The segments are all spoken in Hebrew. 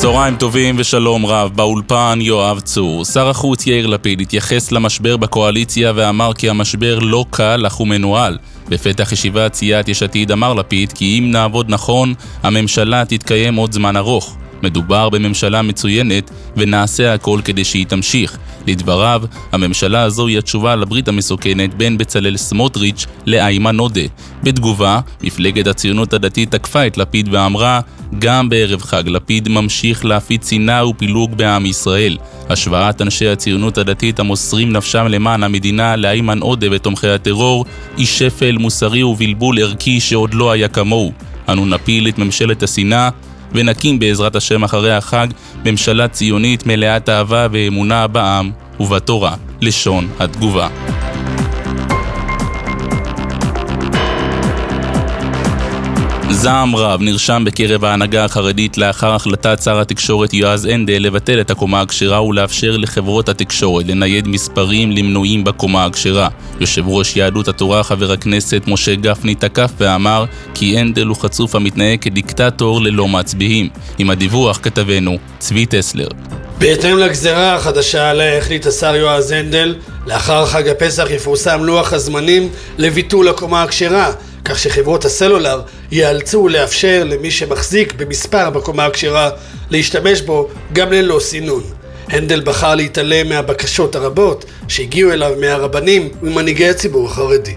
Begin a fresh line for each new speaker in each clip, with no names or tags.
צהריים טובים ושלום רב, באולפן יואב צור. שר החוץ יאיר לפיד התייחס למשבר בקואליציה ואמר כי המשבר לא קל אך הוא מנוהל. בפתח ישיבת סיעת יש עתיד אמר לפיד כי אם נעבוד נכון, הממשלה תתקיים עוד זמן ארוך. מדובר בממשלה מצוינת ונעשה הכל כדי שהיא תמשיך. לדבריו, הממשלה הזו היא התשובה לברית המסוכנת בין בצלאל סמוטריץ' לאיימן עודה. בתגובה, מפלגת הציונות הדתית תקפה את לפיד ואמרה, גם בערב חג לפיד ממשיך להפיץ שנאה ופילוג בעם ישראל. השוואת אנשי הציונות הדתית המוסרים נפשם למען המדינה לאיימן עודה ותומכי הטרור היא שפל מוסרי ובלבול ערכי שעוד לא היה כמוהו. אנו נפיל את ממשלת השנאה ונקים בעזרת השם אחרי החג ממשלה ציונית מלאת אהבה ואמונה בעם ובתורה. לשון התגובה. זעם רב נרשם בקרב ההנהגה החרדית לאחר החלטת שר התקשורת יועז הנדל לבטל את הקומה הכשרה ולאפשר לחברות התקשורת לנייד מספרים למנויים בקומה הכשרה. יושב ראש יהדות התורה חבר הכנסת משה גפני תקף ואמר כי הנדל הוא חצוף המתנהג כדיקטטור ללא מצביעים. עם הדיווח כתבנו צבי טסלר.
בהתאם לגזרה החדשה עליה החליט השר יועז הנדל, לאחר חג הפסח יפורסם לוח הזמנים לביטול הקומה הכשרה, כך שחברות הסלולר ייאלצו לאפשר למי שמחזיק במספר בקומה הכשרה להשתמש בו גם ללא סינון. הנדל בחר להתעלם מהבקשות הרבות שהגיעו אליו מהרבנים ומנהיגי הציבור החרדי.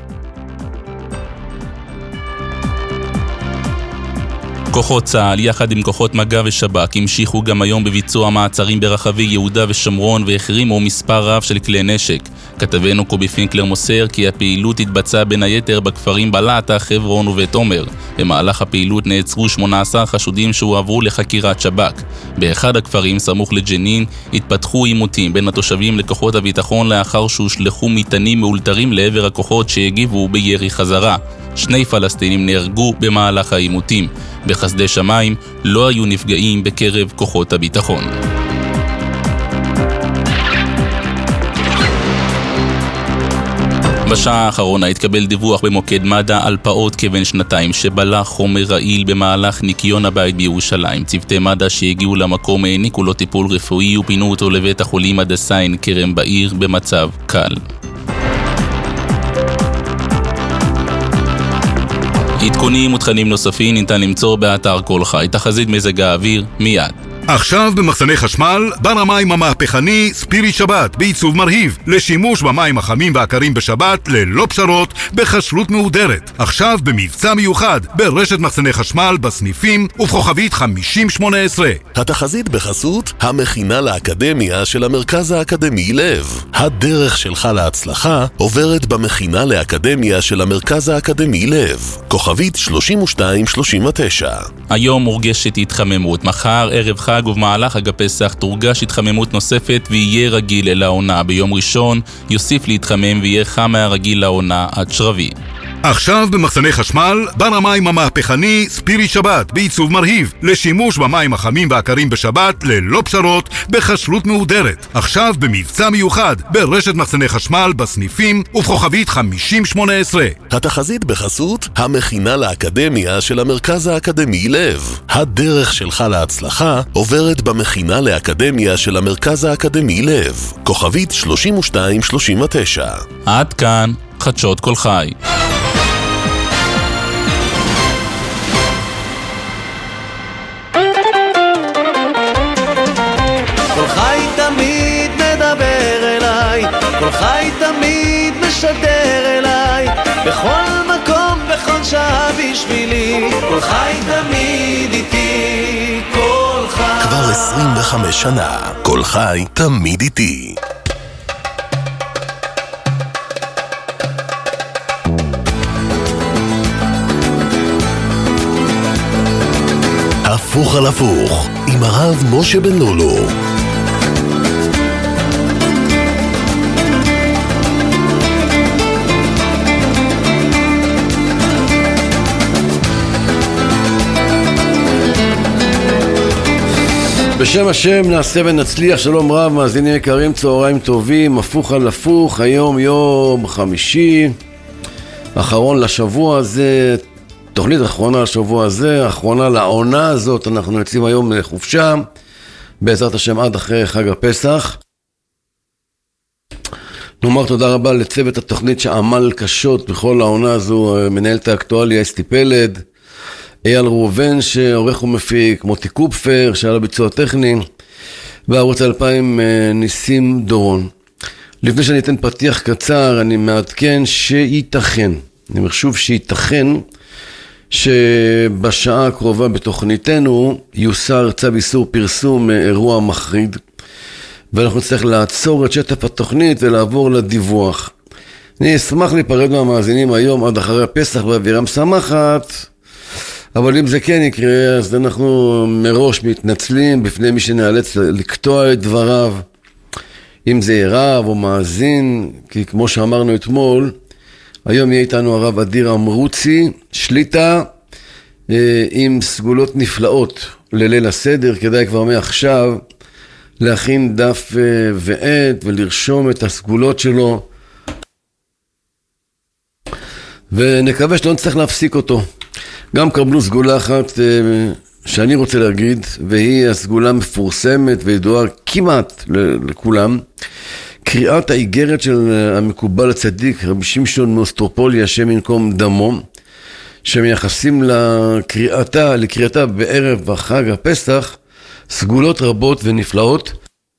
כוחות צה"ל יחד עם כוחות מג"ב ושב"כ המשיכו גם היום בביצוע מעצרים ברחבי יהודה ושומרון והחרימו מספר רב של כלי נשק. כתבנו קובי פינקלר מוסר כי הפעילות התבצעה בין היתר בכפרים בלעתה, חברון ובית עומר. במהלך הפעילות נעצרו 18 חשודים שהועברו לחקירת שב"כ. באחד הכפרים סמוך לג'נין התפתחו עימותים בין התושבים לכוחות הביטחון לאחר שהושלחו מטענים מאולתרים לעבר הכוחות שהגיבו בירי חזרה. 2 פלסטינים נהרגו במהלך העימותים. בחסדי שמיים לא היו נפגעים בקרב כוחות הביטחון. בשעה האחרונה התקבל דיווח במוקד מד"א על פעוט כבן 2 שבלע חומר רעיל במהלך ניקיון הבית בירושלים. צוותי מד"א שהגיעו למקום העניקו לו טיפול רפואי ופינו אותו לבית החולים הדסה עין כרם בעיר במצב קל. עדכונים ותכנים נוספים ניתן למצוא באתר כל חי. תחזית מזג האוויר מיד.
עכשיו במחסני חשמל, בר המים המהפכני ספירי שבת בעיצוב מרהיב לשימוש במים החמים והקרים בשבת ללא פשרות בכשרות מהודרת. עכשיו במבצע מיוחד ברשת מחסני חשמל בסניפים ובכוכבית 5018.
התחזית בחסות המכינה לאקדמיה של המרכז האקדמי לב. הדרך שלך להצלחה עוברת במכינה לאקדמיה של המרכז האקדמי לב. כוכבית 3239.
היום מורגשת התחממות. מחר ערב חג ובמהלך חג הפסח תורגש התחממות נוספת ויהיה רגיל אל העונה. ביום ראשון יוסיף להתחמם ויהיה חם מהרגיל לעונה עד שרבי.
עכשיו במחסני חשמל, בר המים המהפכני ספירי שבת בעיצוב מרהיב לשימוש במים החמים והקרים בשבת ללא פשרות בכשרות מהודרת. עכשיו במבצע מיוחד ברשת מחסני חשמל בסניפים ובכוכבית 5018.
התחזית בחסות המכינה לאקדמיה של המרכז האקדמי לב. הדרך שלך להצלחה עוברת במכינה לאקדמיה של המרכז האקדמי לב. כוכבית 3239.
עד כאן חדשות כל חי.
כל חי תמיד מדבר אליי, כל חי תמיד משדר אליי, בכל מקום, בכל שעה בשבילי, כל חי תמיד איתי, כל חי.
כבר 25 שנה, כל חי תמיד איתי. הפוך על הפוך, עם הרב משה בן לולו.
בשם השם נעשה ונצליח. שלום רב, מאזינים יקרים, צהריים טובים. הפוך על הפוך, היום יום חמישי, אחרון לשבוע הזה, תוכנית אחרונה לשבוע הזה, אחרונה לעונה הזאת. אנחנו יוצאים היום לחופשה, בעזרת השם עד אחרי חג הפסח. נאמר תודה רבה לצוות התוכנית שעמל קשות בכל העונה הזו, מנהלת האקטואליה אסתי פלד, אייל ראובן שעורך ומפיק, מוטי קופפר שעל הביצוע הטכני, בערוץ 2000 ניסים דורון. לפני שאני אתן פתיח קצר, אני מעדכן שייתכן, אני אומר שוב שייתכן, שבשעה הקרובה בתוכניתנו יוסר צו איסור פרסום אירוע מחריד, ואנחנו נצטרך לעצור את שטף התוכנית ולעבור לדיווח. אני אשמח להיפרד מהמאזינים היום עד אחרי הפסח באווירה משמחת, אבל אם זה כן יקרה, אז אנחנו מראש מתנצלים בפני מי שנאלץ לקטוע את דבריו, אם זה רב או מאזין, כי כמו שאמרנו אתמול, היום יהיה איתנו הרב אדיר אמרוצי, שליטה עם סגולות נפלאות לליל הסדר. כדאי כבר מעכשיו להכין דף ועט ולרשום את הסגולות שלו, ונקווה שלא נצטרך להפסיק אותו. גם קבלו סגולה אחת שאני רוצה להגיד, והיא הסגולה מפורסמת וידועה כמעט לכולם, קריאת האיגרת של המקובל הצדיק רבי שמשון מאוסטרופולי, השם ינקום דמו, שמייחסים לקריאתה בערב החג הפסח סגולות רבות ונפלאות.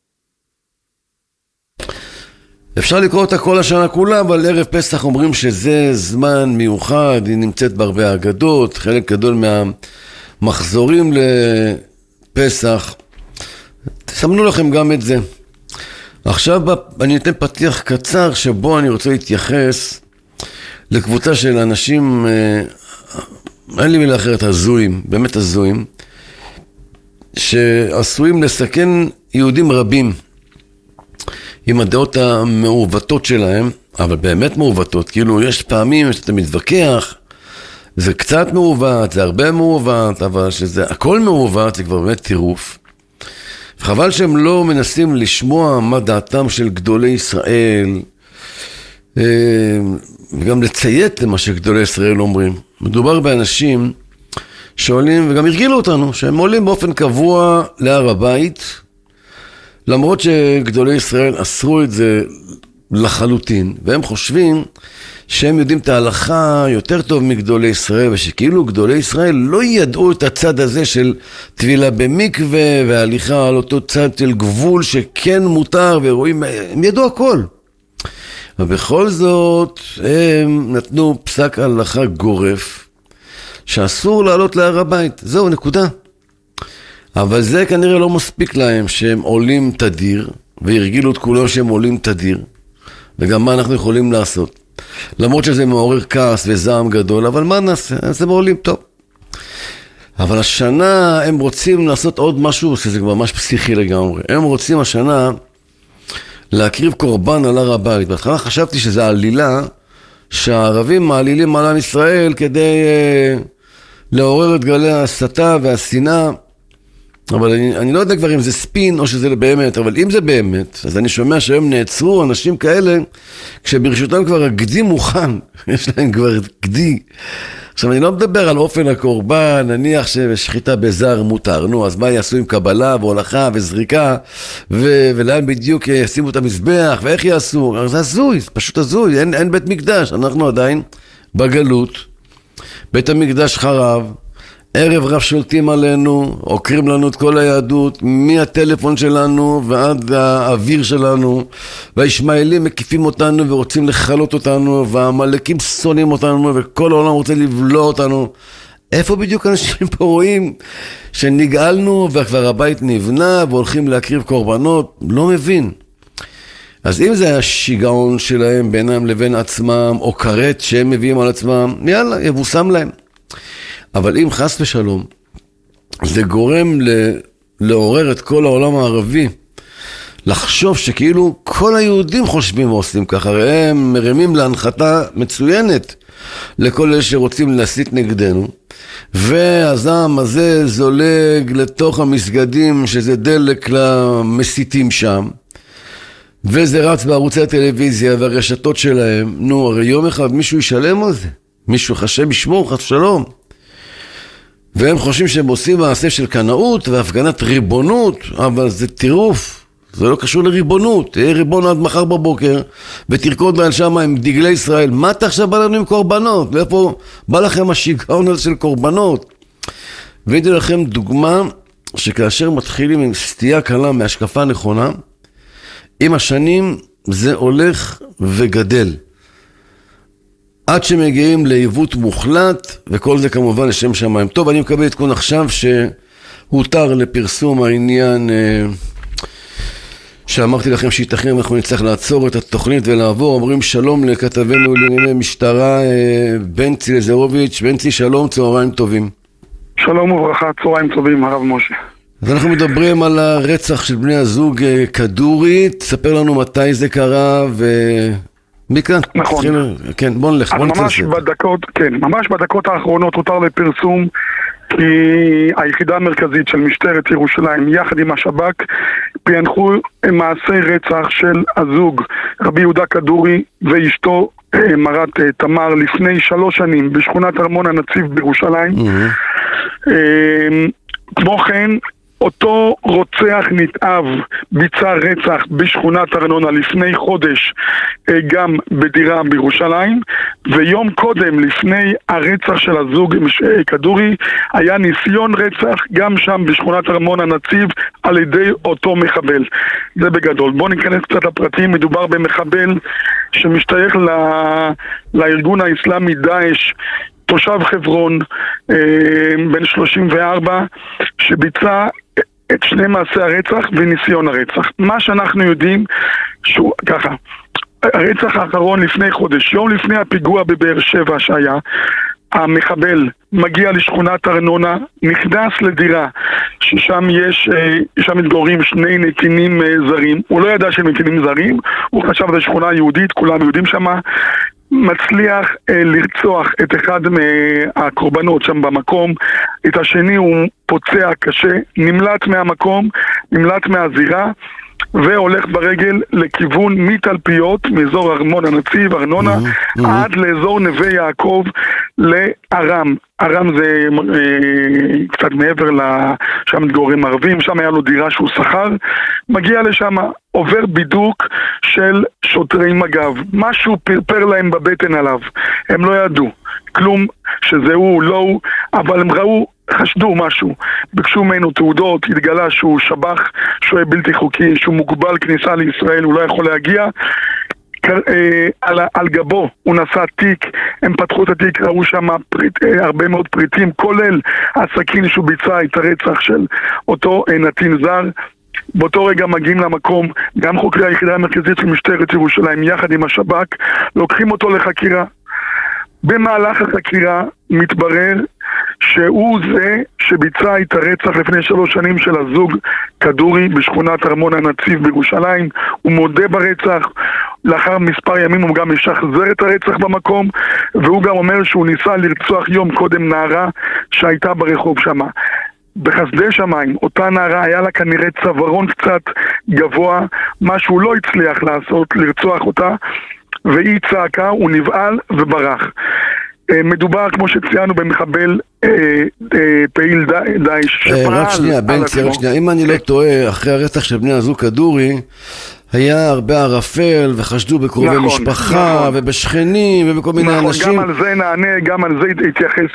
אפשר לקרוא אותה כל השנה כולה, אבל ערב פסח אומרים שזה זמן מיוחד, היא נמצאת בהרבה אגדות, חלק גדול מהמחזורים לפסח. תסמנו לכם גם את זה. עכשיו אני אתן פתיח קצר שבו אני רוצה להתייחס לקבוצה של אנשים, אין לי מילה אחרת, הזויים, באמת הזויים, שעשויים לסכן יהודים רבים עם הדעות המעוותות שלהם, אבל באמת מעוותות, כאילו יש פעמים שאתה מתווכח, זה קצת מעוות, זה הרבה מעוות, אבל שזה הכל מעוות, זה כבר באמת טירוף. חבל שהם לא מנסים לשמוע מה דעתם של גדולי ישראל, וגם לציית למה שגדולי ישראל אומרים. מדובר באנשים שעולים, וגם הרגילו אותנו, שהם עולים באופן קבוע להר הבית, למרות שגדולי ישראל אסרו את זה לחלוטין, והם חושבים שהם יודעים את ההלכה יותר טוב מגדולי ישראל, ושכאילו גדולי ישראל לא ידעו את הצד הזה של טבילה במקווה והליכה על אותו צד של גבול שכן מותר ורואים, הם ידעו הכל. ובכל זאת הם נתנו פסק הלכה גורף שאסור לעלות להר הבית, זהו, נקודה. אבל זה כנראה לא מספיק להם שהם עולים תדיר, והרגילו את כולם שהם עולים תדיר, וגם מה אנחנו יכולים לעשות. למרות שזה מעורר כעס וזעם גדול, אבל מה נעשה? אז הם עולים טוב. אבל השנה הם רוצים לעשות עוד משהו, שזה כבר ממש פסיכי לגמרי. הם רוצים השנה להקריב קורבן על הר הבית. בהתחלה חשבתי שזה עלילה, שהערבים מעלילים על עם ישראל כדי לעורר את גלי ההסתה והשנאה, אבל אני לא יודע כבר אם זה ספין או שזה באמת, אבל אם זה באמת, אז אני שומע שהיום נעצרו אנשים כאלה, כשברשותם כבר הגדי מוכן, יש להם כבר גדי. עכשיו אני לא מדבר על אופן הקורבן, נניח ששחיטה בזר מותר, נו, אז מה יעשו עם קבלה והולכה וזריקה, ולאן בדיוק ישימו את המזבח, ואיך יעשו? זה הזוי, זה פשוט הזוי, אין בית מקדש, אנחנו עדיין בגלות, בית המקדש חרב, ערב רב שולטים עלינו, עוקרים לנו את כל היהדות, מהטלפון שלנו ועד האוויר שלנו, והישמעאלים מקיפים אותנו ורוצים לחלות אותנו, והמלאקים שונאים אותנו, וכל העולם רוצה לבלוע אותנו. איפה בדיוק אנשים פה רואים שנגאלנו וכבר הבית נבנה והולכים להקריב קורבנות? לא מבין. אז אם זה השיגעון שלהם בינם לבין עצמם, או קראת שהם מביאים על עצמם, יאללה, יבוסם להם. אבל אם חס ושלום, זה גורם לעורר את כל העולם הערבי, לחשוב שכאילו כל היהודים חושבים ועושים ככה, הרי הם מרימים להנחתה מצוינת לכל אלה שרוצים להסית נגדנו, והזעם הזה זולג לתוך המסגדים, שזה דלק למסיתים שם, וזה רץ בערוצי הטלוויזיה והרשתות שלהם. נו, הרי יום אחד מישהו ישלם על זה, מישהו חשב ישמור, חס ושלום. והם חושבים שהם עושים מעשה של קנאות והפגנת ריבונות, אבל זה טירוף, זה לא קשור לריבונות. תהיה ריבון עד מחר בבוקר ותרקוד מעל שם עם דגלי ישראל. מה אתה עכשיו בא לנו עם קורבנות? ואיפה בא לכם השיגעון הזה של קורבנות? והייתי לכם דוגמה שכאשר מתחילים עם סטייה קלה מהשקפה נכונה, עם השנים זה הולך וגדל עד שמגיעים לעיוות מוחלט, וכל זה כמובן לשם שמיים. טוב, אני מקבל עדכון עכשיו שהותר לפרסום העניין שאמרתי לכם שייתכן אנחנו נצטרך לעצור את התוכנית ולעבור. אומרים שלום לכתבנו לענייני משטרה בנצי לזרוביץ'. בנצי, שלום, צהריים טובים.
שלום וברכה, צהריים טובים, הרב משה.
אז אנחנו מדברים על הרצח של בני הזוג כדורי. תספר לנו מתי זה קרה ומכאן.
נכון.
כן, בוא נלך, בוא נצלסת.
ממש בדקות האחרונות הותר לפרסום כי היחידה המרכזית של משטרת ירושלים יחד עם השב"כ פענחו מעשי רצח של הזוג רבי יהודה כדורי ואשתו מרת תמר לפני 3 שנים בשכונת ארמון הנציב בירושלים. כמו כן, אותו רוצח נתעב ביצע רצח בשכונת ארנונה לפני חודש גם בדירה בירושלים, ויום קודם לפני הרצח של הזוג כדורי היה ניסיון רצח גם שם בשכונת ארמון הנציב על ידי אותו מחבל. זה בגדול. בואו ניכנס קצת לפרטים. מדובר במחבל שמשתייך לארגון האסלאמי דאעש, תושב חברון, בן 34, שביצע את 2 מעשי הרצח וניסיון הרצח. מה שאנחנו יודעים שהוא ככה, הרצח האחרון לפני חודש, יום לפני הפיגוע בבאר שבע שהיה, המחבל מגיע לשכונת ארנונה, נכנס לדירה ששם שם מתגוררים 2 נתינים זרים. הוא לא ידע שהם נתינים זרים, הוא חשב שזה שכונה יהודית, כולם יהודים שם. מצליח לרצוח את אחד מהקורבנות שם במקום, את השני הוא פוצע קשה, נמלט מהמקום, נמלט מהזירה, והולך ברגל לכיוון מתלפיות, מאזור ארמון הנציב, ארנונה, עד לאזור נווה יעקב לארם. ארם זה קצת מעבר שם מתגוררים ערבים, שם היה לו דירה שהוא שכר, מגיע לשם, עובר בידוק של שוטרי מג"ב, משהו פרפר להם בבטן עליו, הם לא ידעו כלום שזהו, לא הוא, אבל הם ראו, חשדו משהו, ביקשו ממנו תעודות, התגלה שהוא שב"ח, שוהה בלתי חוקי, שהוא מוגבל כניסה לישראל, הוא לא יכול להגיע. על גבו הוא נשא תיק, הם פתחו את התיק, ראו שם הרבה מאוד פריטים, כולל הסכין שהוא ביצע את הרצח של אותו נתין זר. באותו רגע מגיעים למקום גם חוקרי היחידה המרכזית של משטרת ירושלים יחד עם השב"כ, לוקחים אותו לחקירה. במהלך החקירה מתברר שהוא זה שביצע את הרצח לפני 3 שנים של הזוג כדורי בשכונת ארמון הנציב בירושלים. הוא מודה ברצח, לאחר מספר ימים הוא גם משחזר את הרצח במקום, והוא גם אומר שהוא ניסה לרצוח יום קודם נערה שהייתה ברחוב שמה. בחסדי שמיים, אותה נערה היה לה כנראה צווארון קצת גבוה, מה שהוא לא הצליח לעשות, לרצוח אותה, והיא צעקה, הוא נבעל וברח. מדובר, כמו שציינו, במחבל פעיל דאעש
רק שנייה, בנצי, רק שנייה. אם אני לא טועה, אחרי הרצח של בני הזוג כדורי היה הרבה ערפל וחשדו בקרובי משפחה ובשכנים ובכל מיני אנשים.
גם על זה נענה, גם על זה התייחס,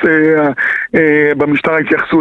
במשטרה התייחסו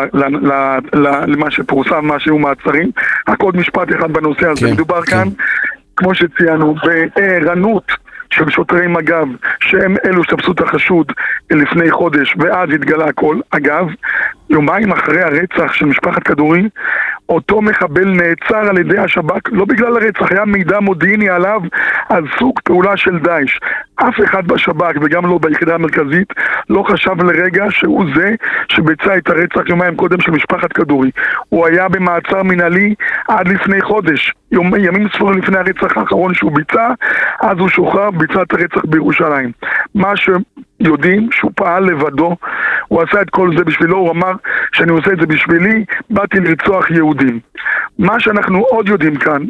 למה שפורסם, מה שהיו מעצרים. רק עוד משפט אחד בנושא הזה. מדובר כאן, כמו שציינו, בערנות של שוטרי מג"ב, שהם אלו שתפסו את החשוד לפני חודש, ואז התגלה הכל. אגב, יומיים אחרי הרצח של משפחת כדורי, אותו מחבל נעצר על ידי השב"כ, לא בגלל הרצח, היה מידע מודיעיני עליו על סוג פעולה של דאעש. אף אחד בשב"כ וגם לא ביחידה המרכזית לא חשב לרגע שהוא זה שביצע את הרצח יומיים קודם של משפחת כדורי. הוא היה במעצר מנהלי עד לפני חודש, ימים ספורים לפני הרצח האחרון שהוא ביצע, אז הוא שוחרר, ביצע את הרצח בירושלים. מה שיודעים שהוא פעל לבדו, הוא עשה את כל זה בשבילו, הוא אמר שאני עושה את זה בשבילי, באתי לרצוח יהודים. מה שאנחנו עוד יודעים כאן,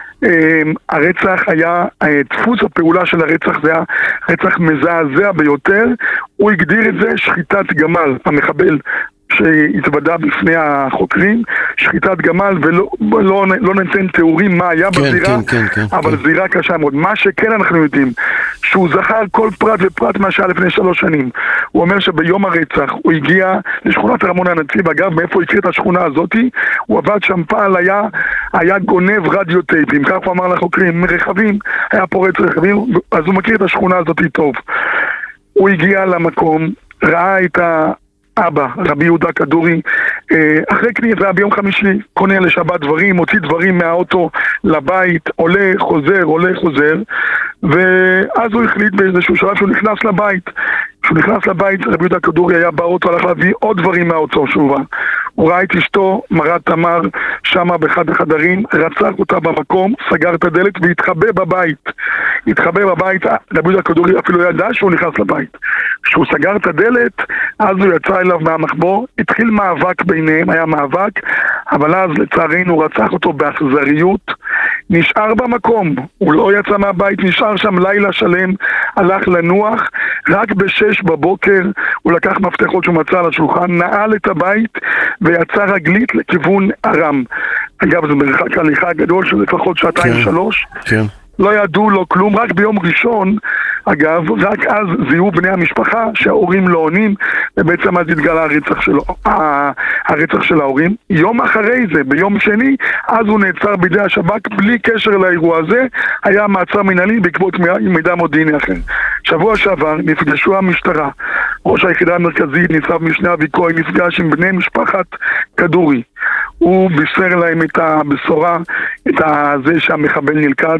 הרצח היה, דפוס הפעולה של הרצח זה היה רצח מזעזע ביותר, הוא הגדיר את זה שחיטת גמל, המחבל שהתוודע בפני החוקרים, שחיטת גמל, ולא ניתן תיאורים מה היה בזירה, אבל זירה קשה מאוד. מה שכן אנחנו יודעים, שהוא זכר כל פרט ופרט מה שהיה לפני 3 שנים. הוא אומר שביום הרצח הוא הגיע לשכונת רמון הנציב, אגב, מאיפה הוא הכיר את השכונה הזאת, הוא עבד שם פעל, היה גונב רדיו טייפים, כך הוא אמר לחוקרים, רכבים, היה פורץ רכבים, אז הוא מכיר את השכונה הזאת טוב. הוא הגיע למקום, ראה את האבא, רבי יהודה כדורי, אחרי כניסה ביום חמישי, קונה לשבת דברים, מוציא דברים מהאוטו לבית, עולה, חוזר, ואז הוא החליט באיזשהו שלב שהוא נכנס לבית. כשהוא נכנס לבית, רבי יהודה כדורי היה באוטו, הלך להביא עוד דברים מהאוטו שובה. הוא ראה את אשתו, מרת תמר, שמה באחד החדרים, רצח אותה במקום, סגר את הדלת והתחבא בבית. רבי יהודה כדורי אפילו ידע שהוא נכנס לבית. כשהוא סגר את הדלת, אז הוא יצא אליו מהמחבור, התחיל מאבק ביניהם, היה מאבק, אבל אז לצערנו רצח אותו באכזריות, נשאר במקום, הוא לא יצא מהבית, נשאר שם לילה שלם, הלך לנוח, רק ב-6 בבוקר הוא לקח מפתחות שהוא מצא על השולחן, נעל את הבית ויצא רגלית לכיוון ארם. אגב, זה מרחק הליכה גדול של לפחות 2-3.
כן.
לא ידעו לו כלום, רק ביום ראשון, אגב, רק אז זיהו בני המשפחה שההורים לא עונים, ובעצם אז התגלה הרצח של ההורים. יום אחרי זה, ביום שני, אז הוא נעצר בידי השב"כ, בלי קשר לאירוע הזה, היה מעצר מנהלי בעקבות מידע מודיעיני אחר. שבוע שעבר נפגשו המשטרה, ראש היחידה המרכזית, ניצב משנה אבי כהן, נפגש עם בני משפחת כדורי. הוא בישר להם את הבשורה, את זה שהמחבל נלכד,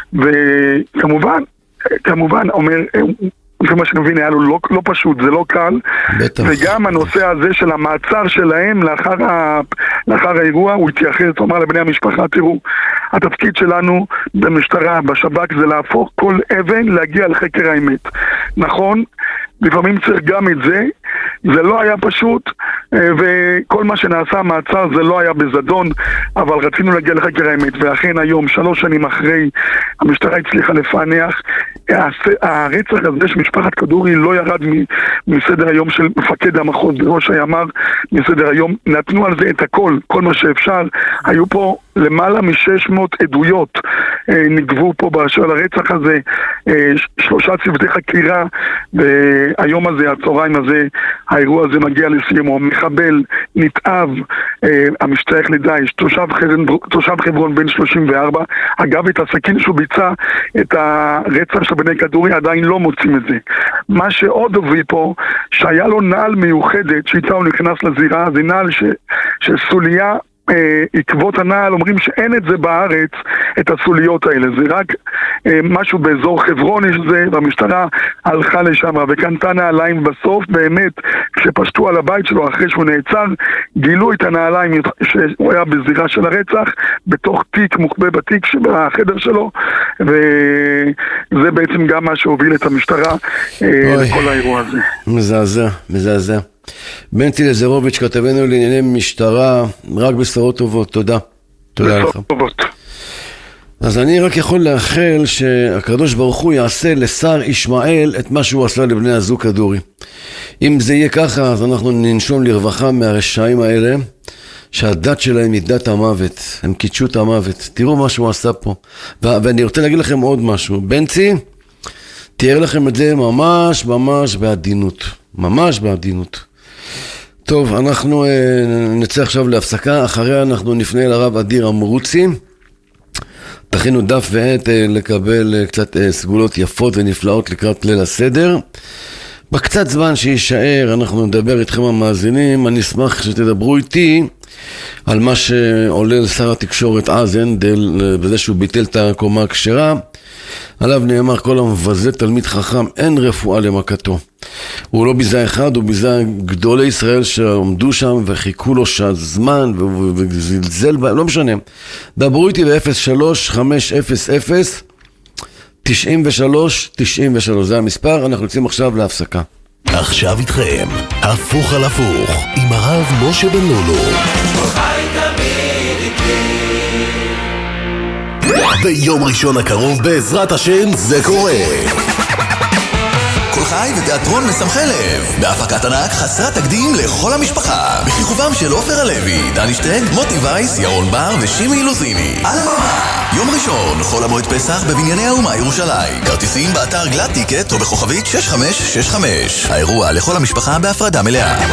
וכמובן, אומר, כמה שאני מבין, היה לו לא פשוט, זה לא קל, בטח. וגם הנושא הזה של המעצר שלהם לאחר האירוע, הוא התייחס, הוא אמר לבני המשפחה, תראו, התפקיד שלנו במשטרה, בשב"כ, זה להפוך כל אבן להגיע לחקר האמת. נכון? לפעמים צריך גם את זה, זה לא היה פשוט, וכל מה שנעשה מעצר זה לא היה בזדון, אבל רצינו להגיע לחקר האמת, ואכן היום, 3 שנים אחרי, המשטרה הצליחה לפענח, הרצח הזה של משפחת כדורי לא ירד מסדר היום של מפקד המחוז בראש הימ"ר, מסדר היום, נתנו על זה את הכל, כל מה שאפשר, היו פה למעלה מ-600 עדויות, נגבו פה באשר לרצח הזה, 3 צוותי חקירה, והיום הזה, הצהריים הזה, האירוע הזה מגיע לסיומו, מחבל, נתעב, המשתייך לדאעש, תושב חברון בן 34, אגב את הסכין שהוא ביצע את הרצח של בני כדורי עדיין לא מוצאים את זה. מה שעוד הוביל פה, שהיה לו נעל מיוחדת שאיתה הוא נכנס לזירה, זה נעל של סוליה, עקבות הנעל, אומרים שאין את זה בארץ, את הסוליות האלה, זה רק משהו באזור חברון יש זה, והמשטרה הלכה לשם וקנתה נעליים, בסוף באמת כשפשטו על הבית שלו אחרי שהוא נעצר, גילו את הנעליים שהוא היה בזירה של הרצח, בתוך תיק מוחבא בתיק שבחדר שלו, וזה בעצם גם מה שהוביל את המשטרה לכל האירוע הזה.
מזעזע. בנצי לזרוביץ', כתבנו לענייני משטרה, רק בשורות טובות, תודה לך. אז אני רק יכול לאחל שהקדוש ברוך הוא יעשה לשר ישמעאל את מה שהוא עשה לבני הזוג כדורי. אם זה יהיה ככה, אז אנחנו ננשום לרווחה מהרשעים האלה, שהדת שלהם היא דת המוות, הם קידשו את המוות. תראו מה שהוא עשה פה. ואני רוצה להגיד לכם עוד משהו. בנצי, תיאר לכם את זה ממש בעדינות. ממש בעדינות. טוב, אנחנו נצא עכשיו להפסקה, אחריה אנחנו נפנה לרב אדיר אמרוצי, תכינו דף ועט לקבל קצת סגולות יפות ונפלאות לקראת ליל הסדר. בקצת זמן שישאר אנחנו נדבר איתכם המאזינים, אני אשמח שתדברו איתי על מה שעולה לשר התקשורת אז הנדל, בזה שהוא ביטל את הקומה הכשרה, עליו נאמר כל המבזה תלמיד חכם אין רפואה למכתו. הוא לא ביזה אחד, הוא ביזה גדולי ישראל שעומדו שם וחיכו לו זמן וזלזל בהם, לא משנה. דברו איתי ב-03-500-93-93, זה המספר, אנחנו יוצאים עכשיו להפסקה.
עכשיו איתכם, הפוך על הפוך, עם הרב משה בן לולו. ביום ראשון הקרוב בעזרת השם זה קורה. כל
חי ותיאטרון משמחי לב. בהפקת ענק חסרת תקדים לכל המשפחה. בכיכובם של עופר הלוי, דני שטג, מוטי וייס, ירון בר ושימי אילוזיני. על הבמה. יום ראשון, חול המועד פסח בבנייני האומה ירושלים. כרטיסים באתר גלד טיקט או בכוכבית 6565. האירוע לכל המשפחה בהפרדה מלאה.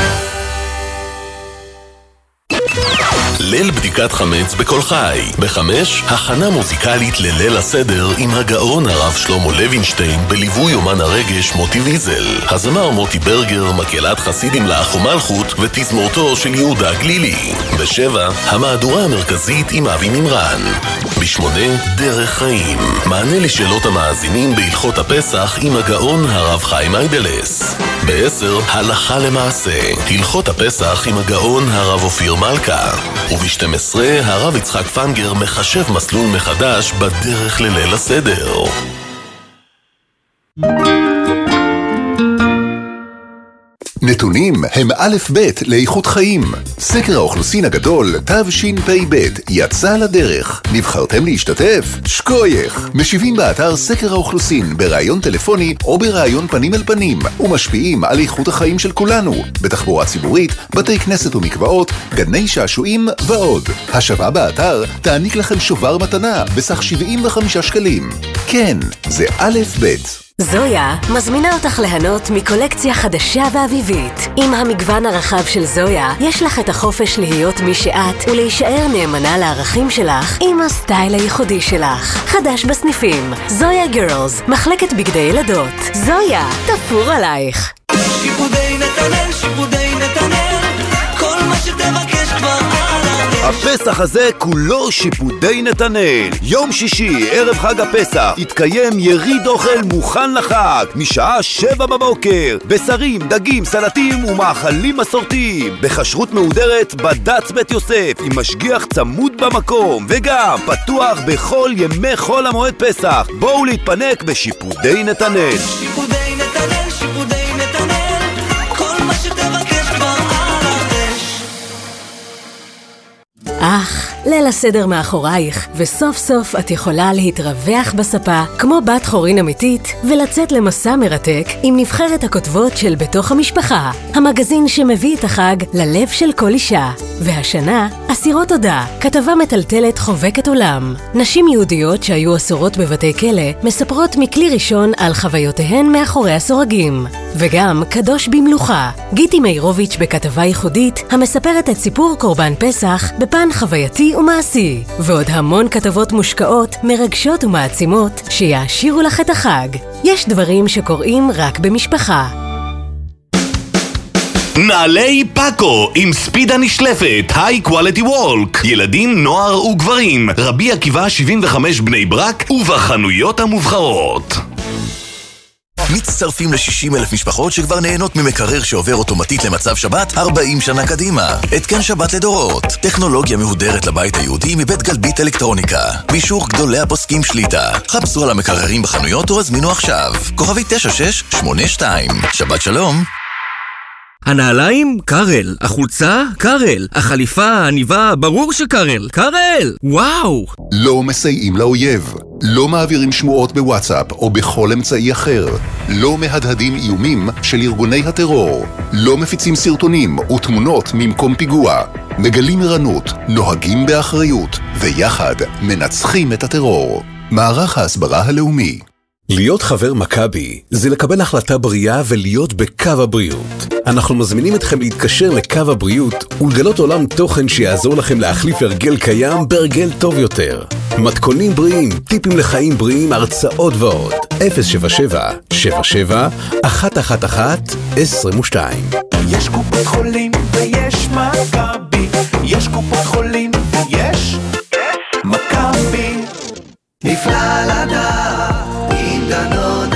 ליל בדיקת חמץ בכל חי. ב5, הכנה מוזיקלית לליל הסדר עם הגאון הרב שלמה לוינשטיין בליווי אומן הרגש מוטי ויזל. הזמר מוטי ברגר, מקהלת חסידים לאח ומלכות ותזמורתו של יהודה גלילי. ב7, המהדורה המרכזית עם אבי נמרן. ב8, דרך חיים. מענה לשאלות המאזינים בהלכות הפסח עם הגאון הרב חיים איידלס. ב10, הלכה למעשה. הלכות הפסח עם הגאון הרב אופיר מלכה. וב12, הרב יצחק פנגר מחשב מסלול מחדש בדרך לליל הסדר.
נתונים הם א' ב' לאיכות חיים. סקר האוכלוסין הגדול, תשפ"ב, יצא לדרך. נבחרתם להשתתף? שכוייך. משיבים באתר סקר האוכלוסין ברעיון טלפוני או ברעיון פנים אל פנים, ומשפיעים על איכות החיים של כולנו, בתחבורה ציבורית, בתי כנסת ומקוואות, גני שעשועים ועוד. השוואה באתר תעניק לכם שובר מתנה בסך 75 שקלים. כן, זה א' ב'.
זויה מזמינה אותך ליהנות מקולקציה חדשה ואביבית. עם המגוון הרחב של זויה, יש לך את החופש להיות מי שאת ולהישאר נאמנה לערכים שלך עם הסטייל הייחודי שלך. חדש בסניפים, זויה גרלס, מחלקת בגדי ילדות. זויה, תפור עלייך.
שיפודי נתנאל, שיפודי נתנאל, כל מה שתבקש כבר על הדרך.
הפסח הזה כולו שיפודי נתנאל. יום שישי, ערב חג הפסח, יתקיים יריד אוכל מוכן לחג משעה 7 בבוקר. בשרים, דגים, סלטים ומאכלים מסורתיים בכשרות מהודרת בד"ץ בית יוסף עם משגיח צמוד במקום, וגם פתוח בכל ימי חול המועד פסח. בואו להתפנק בשיפודי נתנאל.
שיפודי נתנאל, שיפודי נתנאל, כל מה שתבקש כבר על הדרך.
ליל הסדר מאחורייך, וסוף סוף את יכולה להתרווח בספה כמו בת חורין אמיתית ולצאת למסע מרתק עם נבחרת הכותבות של בתוך המשפחה, המגזין שמביא את החג ללב של כל אישה. והשנה, אסירות תודה, כתבה מטלטלת חובקת עולם. נשים יהודיות שהיו אסורות בבתי כלא מספרות מכלי ראשון על חוויותיהן מאחורי הסורגים. וגם קדוש במלוכה, גיטי מאירוביץ' בכתבה ייחודית המספרת את סיפור קורבן פסח בפן חווייתי ומעשי, ועוד המון כתבות מושקעות, מרגשות ומעצימות שיעשירו לך את החג. יש דברים שקוראים רק במשפחה.
נעלי פאקו עם ספיד הנשלפת, היי קואליטי וולק, ילדים, נוער וגברים, רבי עקיבא 75 בני ברק ובחנויות המובחרות.
מצטרפים ל-60,000 משפחות שכבר נהנות ממקרר שעובר אוטומטית למצב שבת 40 שנה קדימה. התקן שבת לדורות, טכנולוגיה מהודרת לבית היהודי מבית גלבית אלקטרוניקה, באישור גדולי הפוסקים שליטה. חפשו על המקררים בחנויות או הזמינו עכשיו. כוכבי 9682. שבת שלום.
הנעליים? קרל. החולצה? קרל. החליפה, העניבה, ברור שקרל. קרל! וואו!
לא מסייעים לאויב. לא מעבירים שמועות בוואטסאפ או בכל אמצעי אחר. לא מהדהדים איומים של ארגוני הטרור. לא מפיצים סרטונים ותמונות ממקום פיגוע. מגלים ערנות, נוהגים באחריות, ויחד מנצחים את הטרור. מערך ההסברה הלאומי.
להיות חבר מכבי זה לקבל החלטה בריאה ולהיות בקו הבריאות. אנחנו מזמינים אתכם להתקשר לקו הבריאות ולגלות עולם תוכן שיעזור לכם להחליף הרגל קיים בהרגל טוב יותר. מתכונים בריאים, טיפים לחיים בריאים, הרצאות ועוד. 077-77-111-22.
יש קופות חולים ויש מכבי, יש קופות חולים ויש מכבי. נפלא לדעת עם דנונה.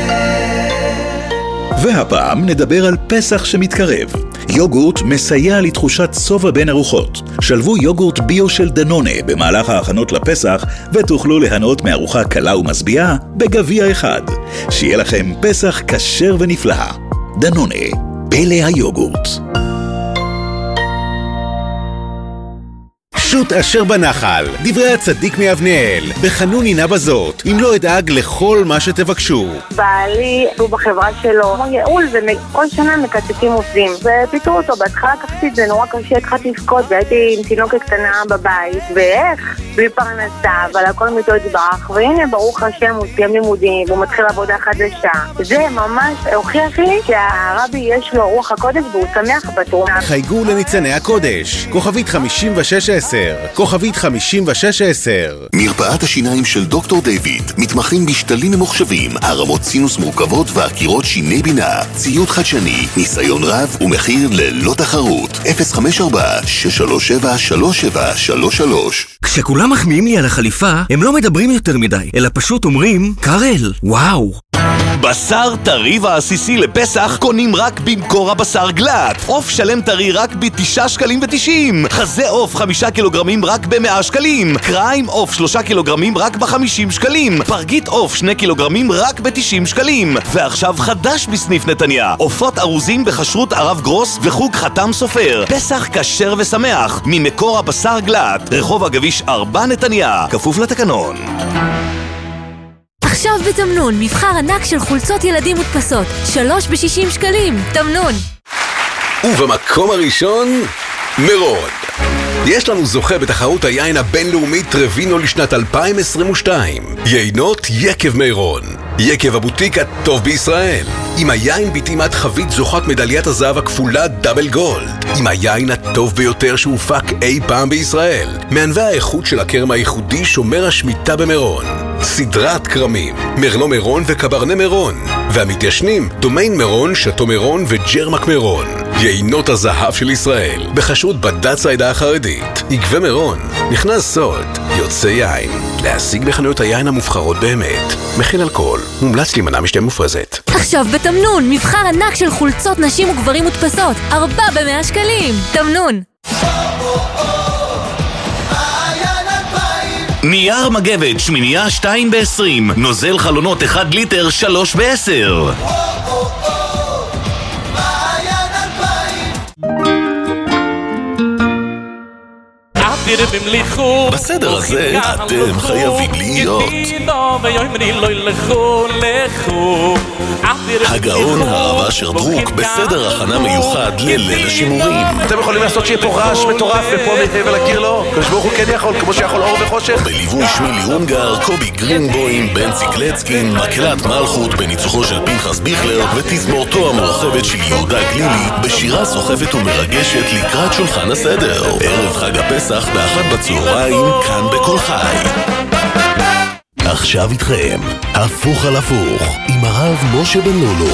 והפעם נדבר על פסח שמתקרב. יוגורט מסייע לתחושת סובה בין ארוחות. שלבו יוגורט ביו של דנונה במהלך ההכנות לפסח ותוכלו ליהנות מארוחה קלה ומשביעה בגביע אחד. שיהיה לכם פסח כשר ונפלא. דנונה, פלא היוגורט.
פשוט אשר בנחל, דברי הצדיק מאבנאל, בחנון עינה בזאת, אם לא אדאג לכל מה שתבקשו.
בעלי הוא בחברה שלו, יעול, וכל שנה מקצצים עובדים, ופיתרו אותו, בהתחלה קחתי, זה נורא קשה, התחלתי לבכות, והייתי עם תינוקת קטנה בבית, ואיך? בלי פרנסה, אבל הכל מיתו התברך, והנה ברוך השם הוא סיים לימודים, והוא מתחיל עבודה חדשה. זה ממש הוכיח לי שהרבי יש לו רוח הקודש והוא שמח בתרומה.
חייגו לניצני הקודש, כוכבית 5610, כוכבית 5610.
מרפאת השיניים של דוקטור דיוויד, מתמחים בשתלים ממוחשבים, הרמות סינוס מורכבות והקירות שיני בינה, ציוד חדשני, ניסיון רב ומחיר ללא תחרות. 054-637-3733.
כשכולם מחמיאים לי על החליפה, הם לא מדברים יותר מדי, אלא פשוט אומרים, קארל, וואו.
בשר טרי ועסיסי לפסח קונים רק במקור הבשר גלט. עוף שלם טרי רק ב9.90 שקלים. חזה עוף 5 קילוגרמים רק ב100 שקלים. קריים עוף 3 קילוגרמים רק ב50 שקלים. פרגית עוף 2 קילוגרמים רק ב90 שקלים. ועכשיו חדש בסניף נתניה, עופות ארוזים בכשרות ערב גרוס וחוג חתם סופר. פסח כשר ושמח ממקור הבשר גלט, רחוב הגביש 4 נתניה, כפוף לתקנון.
עכשיו בתמנון, מבחר ענק של חולצות ילדים מודפסות, 3 ב60 שקלים. תמנון.
ובמקום הראשון, מירון. יש לנו זוכה בתחרות היין הבינלאומית טרווינו לשנת 2022. יינות יקב מירון, יקב הבוטיק הטוב בישראל, עם היין בטעימת חבית זוכת מדליית הזהב הכפולה דאבל גולד, עם היין הטוב ביותר שהופק אי פעם בישראל, מענבי האיכות של הקרם הייחודי שומר השמיטה במירון, סדרת קרמים, מרלו מירון וקברנה מירון, והמתיישנים דומיין מירון, שטו מירון וג'רמק מירון. יינות הזהב של ישראל, בחשרות בד"ץ העדה החרדית. עקבי מירון, נכנס סוד, יוצא יין. להשיג בחנויות היין המובחרות באמת. מכיל אלכוהול, מומלץ להימנע משתייה מופרזת.
עכשיו בתמנון, מבחר ענק של חולצות נשים וגברים מודפסות, 4 ב100 שקלים. תמנון.
נייר מגבת, שמינייה 2 ב20, נוזל חלונות 1 ליטר 3 ב10.
בסדר הזה אתם חייבים להיות. הגאון הרב אשר דרוק בסדר הכנה מיוחד לליל השימורים.
אתם יכולים לעשות שיהיה פה רעש מטורף ופה מתהבל הקיר לא? כשברוך הוא כן יכול, כמו שיכול אור וחושך.
בליווי שמילי הונגר, קובי גרינבוים, בן ציקלצקין, מקהלת מלכות בניצוחו של פנחס ביכלר ותזמורתו המורחבת של יהודה גלילי בשירה סוחפת ומרגשת לקראת שולחן הסדר. ערב חג הפסח ב1 בצהריים כאן בכל חי. עכשיו איתכם, הפוך על הפוך, עם הרב משה בן לולו.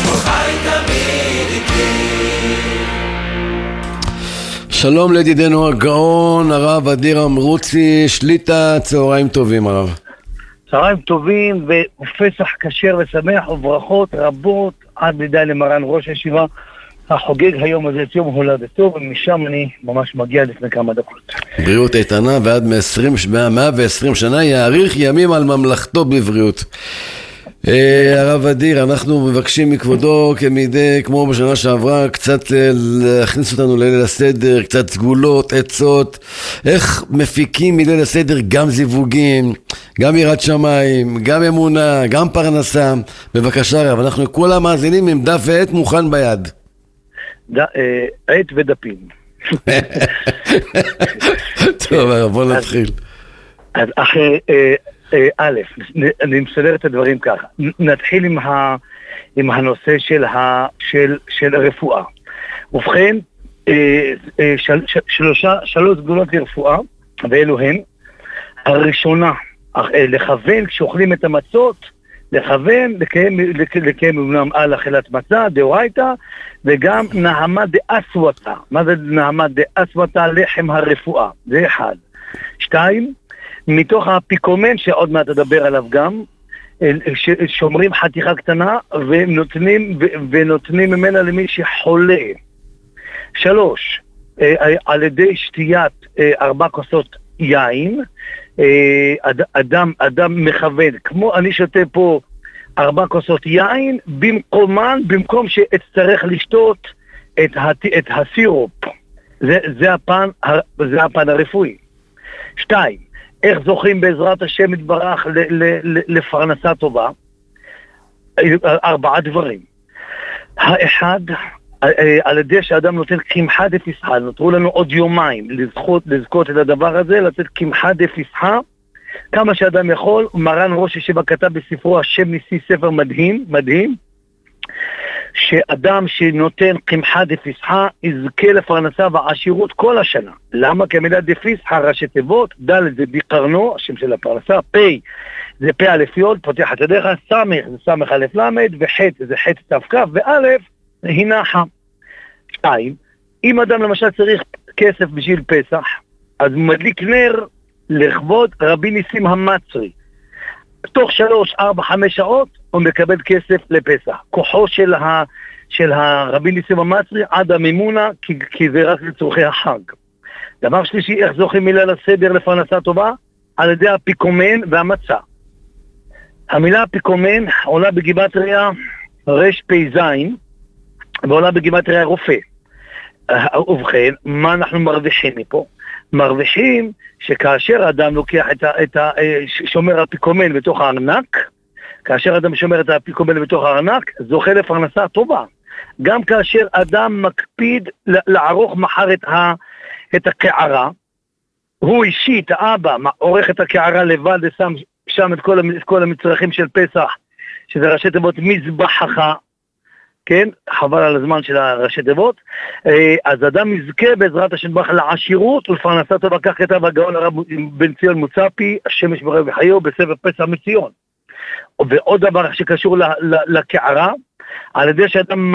שלום לידידנו הגאון, הרב אדיר אמרוצי, שליטה, צהריים טובים הרב.
צהריים טובים ופסח כשר ושמח וברכות רבות עד לידה למרן ראש הישיבה החוגג היום הזה את יום הולדתו, ומשם אני ממש מגיע לפני כמה דקות.
בריאות איתנה ועד 120 שנה יאריך ימים על ממלכתו בבריאות. הרב אדיר, אנחנו מבקשים מכבודו כמו בשנה שעברה קצת להכניס אותנו לליל הסדר, קצת סגולות, עצות, איך מפיקים מליל הסדר גם זיווגים, גם יראת שמיים, גם אמונה, גם פרנסה. בבקשה רב, אנחנו כל המאזינים עם דף ועט מוכן ביד.
עט ודפים.
טוב, בוא נתחיל.
אז א', אני מסדר את הדברים ככה. נתחיל עם הנושא של רפואה. ובכן, 3 סגולות לרפואה, ואלו הן. הראשונה, לכוון כשאוכלים את המצות, לכוון, לקיים אמנם על אכילת מצה, דאורייתא, וגם נעמה דאסוותא. מה זה נעמה דאסוותא? לחם הרפואה. זה 1. 2, מתוך האפיקומן שעוד מעט אדבר עליו גם, שומרים חתיכה קטנה ונותנים ממנה למי שחולה. 3, על ידי שתיית 4 כוסות יין, אדם מכוון, כמו אני שותה פה 4 כוסות יין, במקום שאצטרך לשתות את הסירופ, זה הפן הרפואי. 2, איך זוכים בעזרת השם יתברך לפרנסה טובה? 4 דברים. האחד, על ידי שאדם נותן קמחא דפסחא, נותרו לנו עוד יומיים לזכות את הדבר הזה, לתת קמחא דפסחא, כמה שאדם יכול. מרן ראש ישיבה כתב בספרו השם ניסי, ספר מדהים, מדהים, שאדם שנותן קמחא דפסחא יזכה לפרנסה ועשירות כל השנה. למה? כי המילה דפסחא ראשי תיבות, ד' זה בקרנו, השם של הפרנסה, פ' זה פ' א' יוד, פותח את ידיך, ס' זה ס' א' למד, וח' זה ח' ת' כ', וא' הינחה. 2, אם אדם למשל צריך כסף בשביל פסח, אז הוא מדליק נר לכבוד רבי ניסים המצרי. תוך 3, 4, 5 שעות הוא מקבל כסף לפסח. כוחו של הרבי ניסים המצרי עד המימונה, כי זה רק לצורכי החג. דבר שלישי, איך זוכים מילה לסדר לפרנסה טובה? על ידי אפיקומן והמצה. המילה אפיקומן עולה בגימטריה רש פי זין, ועולה בגימטריה רופא. ובכן, מה אנחנו מרוויחים מפה? מרוויחים שכאשר אדם לוקח שומר אפיקומן בתוך הארנק, כאשר אדם שומר את האפיקומן בתוך הארנק, זוכה לפרנסה טובה. גם כאשר אדם מקפיד לערוך מחר את הקערה, הוא אישית, האבא, עורך את הקערה לבד, ושם שם את כל המצרכים של פסח, שזה ראשי תיבות מזבחך, כן? חבל על הזמן של הראשי תיבות. אז אדם יזכה בעזרת השם יתברך לעשירות ולפרנסה טובה, כך כתב הגאון הרב בן ציון מוצפי, השמש ברא וחיו, בספר פסח מציון. ועוד דבר שקשור לקערה, על ידי שאדם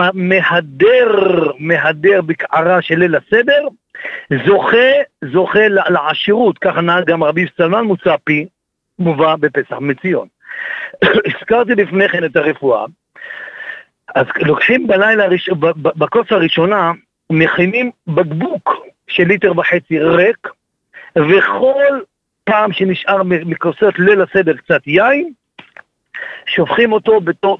מהדר בקערה של ליל הסדר, זוכה לעשירות, ככה נהג גם רבי סלמן מוצפי, מובא בפסח מציון. הזכרתי לפני כן את הרפואה, אז לוקחים בלילה, בכוס הראשונה, מכינים בקבוק של 1.5 ליטר ריק, וכל פעם שנשאר מכוסות ליל הסדר קצת יין, שופכים אותו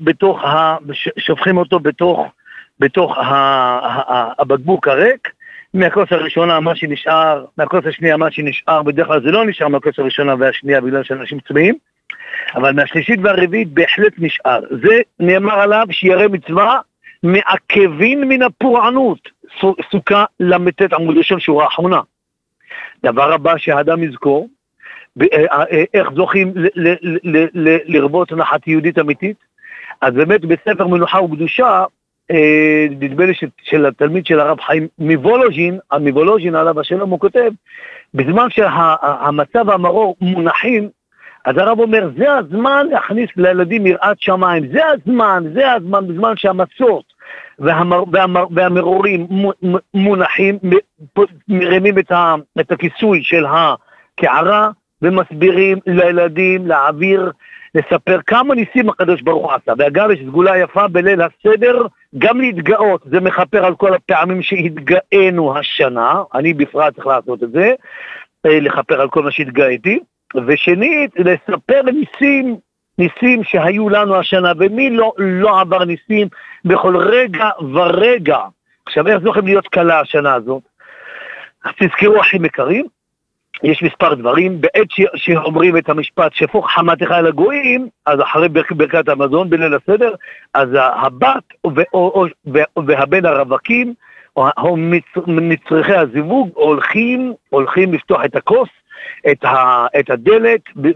בתוך הבקבוק הריק. מהכוס הראשונה מה שנשאר, מהכוס השנייה מה שנשאר, בדרך כלל זה לא נשאר מהכוס הראשונה והשנייה בגלל שאנשים צמאים, אבל מהשלישית והרביעית בהחלט נשאר. זה נאמר עליו שירא מצווה מעכבין מן הפורענות, סוכה למתת עמוד ראשון שורה האחרונה. דבר הבא שהאדם יזכור, איך זוכים לרבות נחת יהודית אמיתית, אז באמת בספר מנוחה וקדושה, נדמה לי של התלמיד של הרב חיים מוולוז'ין עליו השלום, הוא כותב, בזמן שהמצב והמרור מונחים, אז הרב אומר, זה הזמן להכניס לילדים יראת שמיים, זה הזמן, בזמן שהמצות והמרורים מונחים, מרימים את הכיסוי של הקערה, ומסבירים לילדים להעביר, לספר כמה ניסים הקדוש ברוך עשה. ואגב, יש סגולה יפה בליל הסדר, גם להתגאות, זה מחפר על כל הפעמים שהתגאינו השנה, אני בפרט צריך לעשות את זה, לחפר על כל מה שהתגאיתי, ושנית, לספר ניסים שהיו לנו השנה, ומי לא עבר ניסים בכל רגע ורגע. עכשיו, איך זוכים להיות קלה השנה הזאת? אז תזכרו אחים יקרים, יש מספר דברים, בעת שאומרים את המשפט שפוך חמתך אל הגויים, אז אחרי ברכת המזון בליל הסדר, אז הבת והבן הרווקים, או מצרכי הזיווג, הולכים לפתוח את הכוס, את הדלת,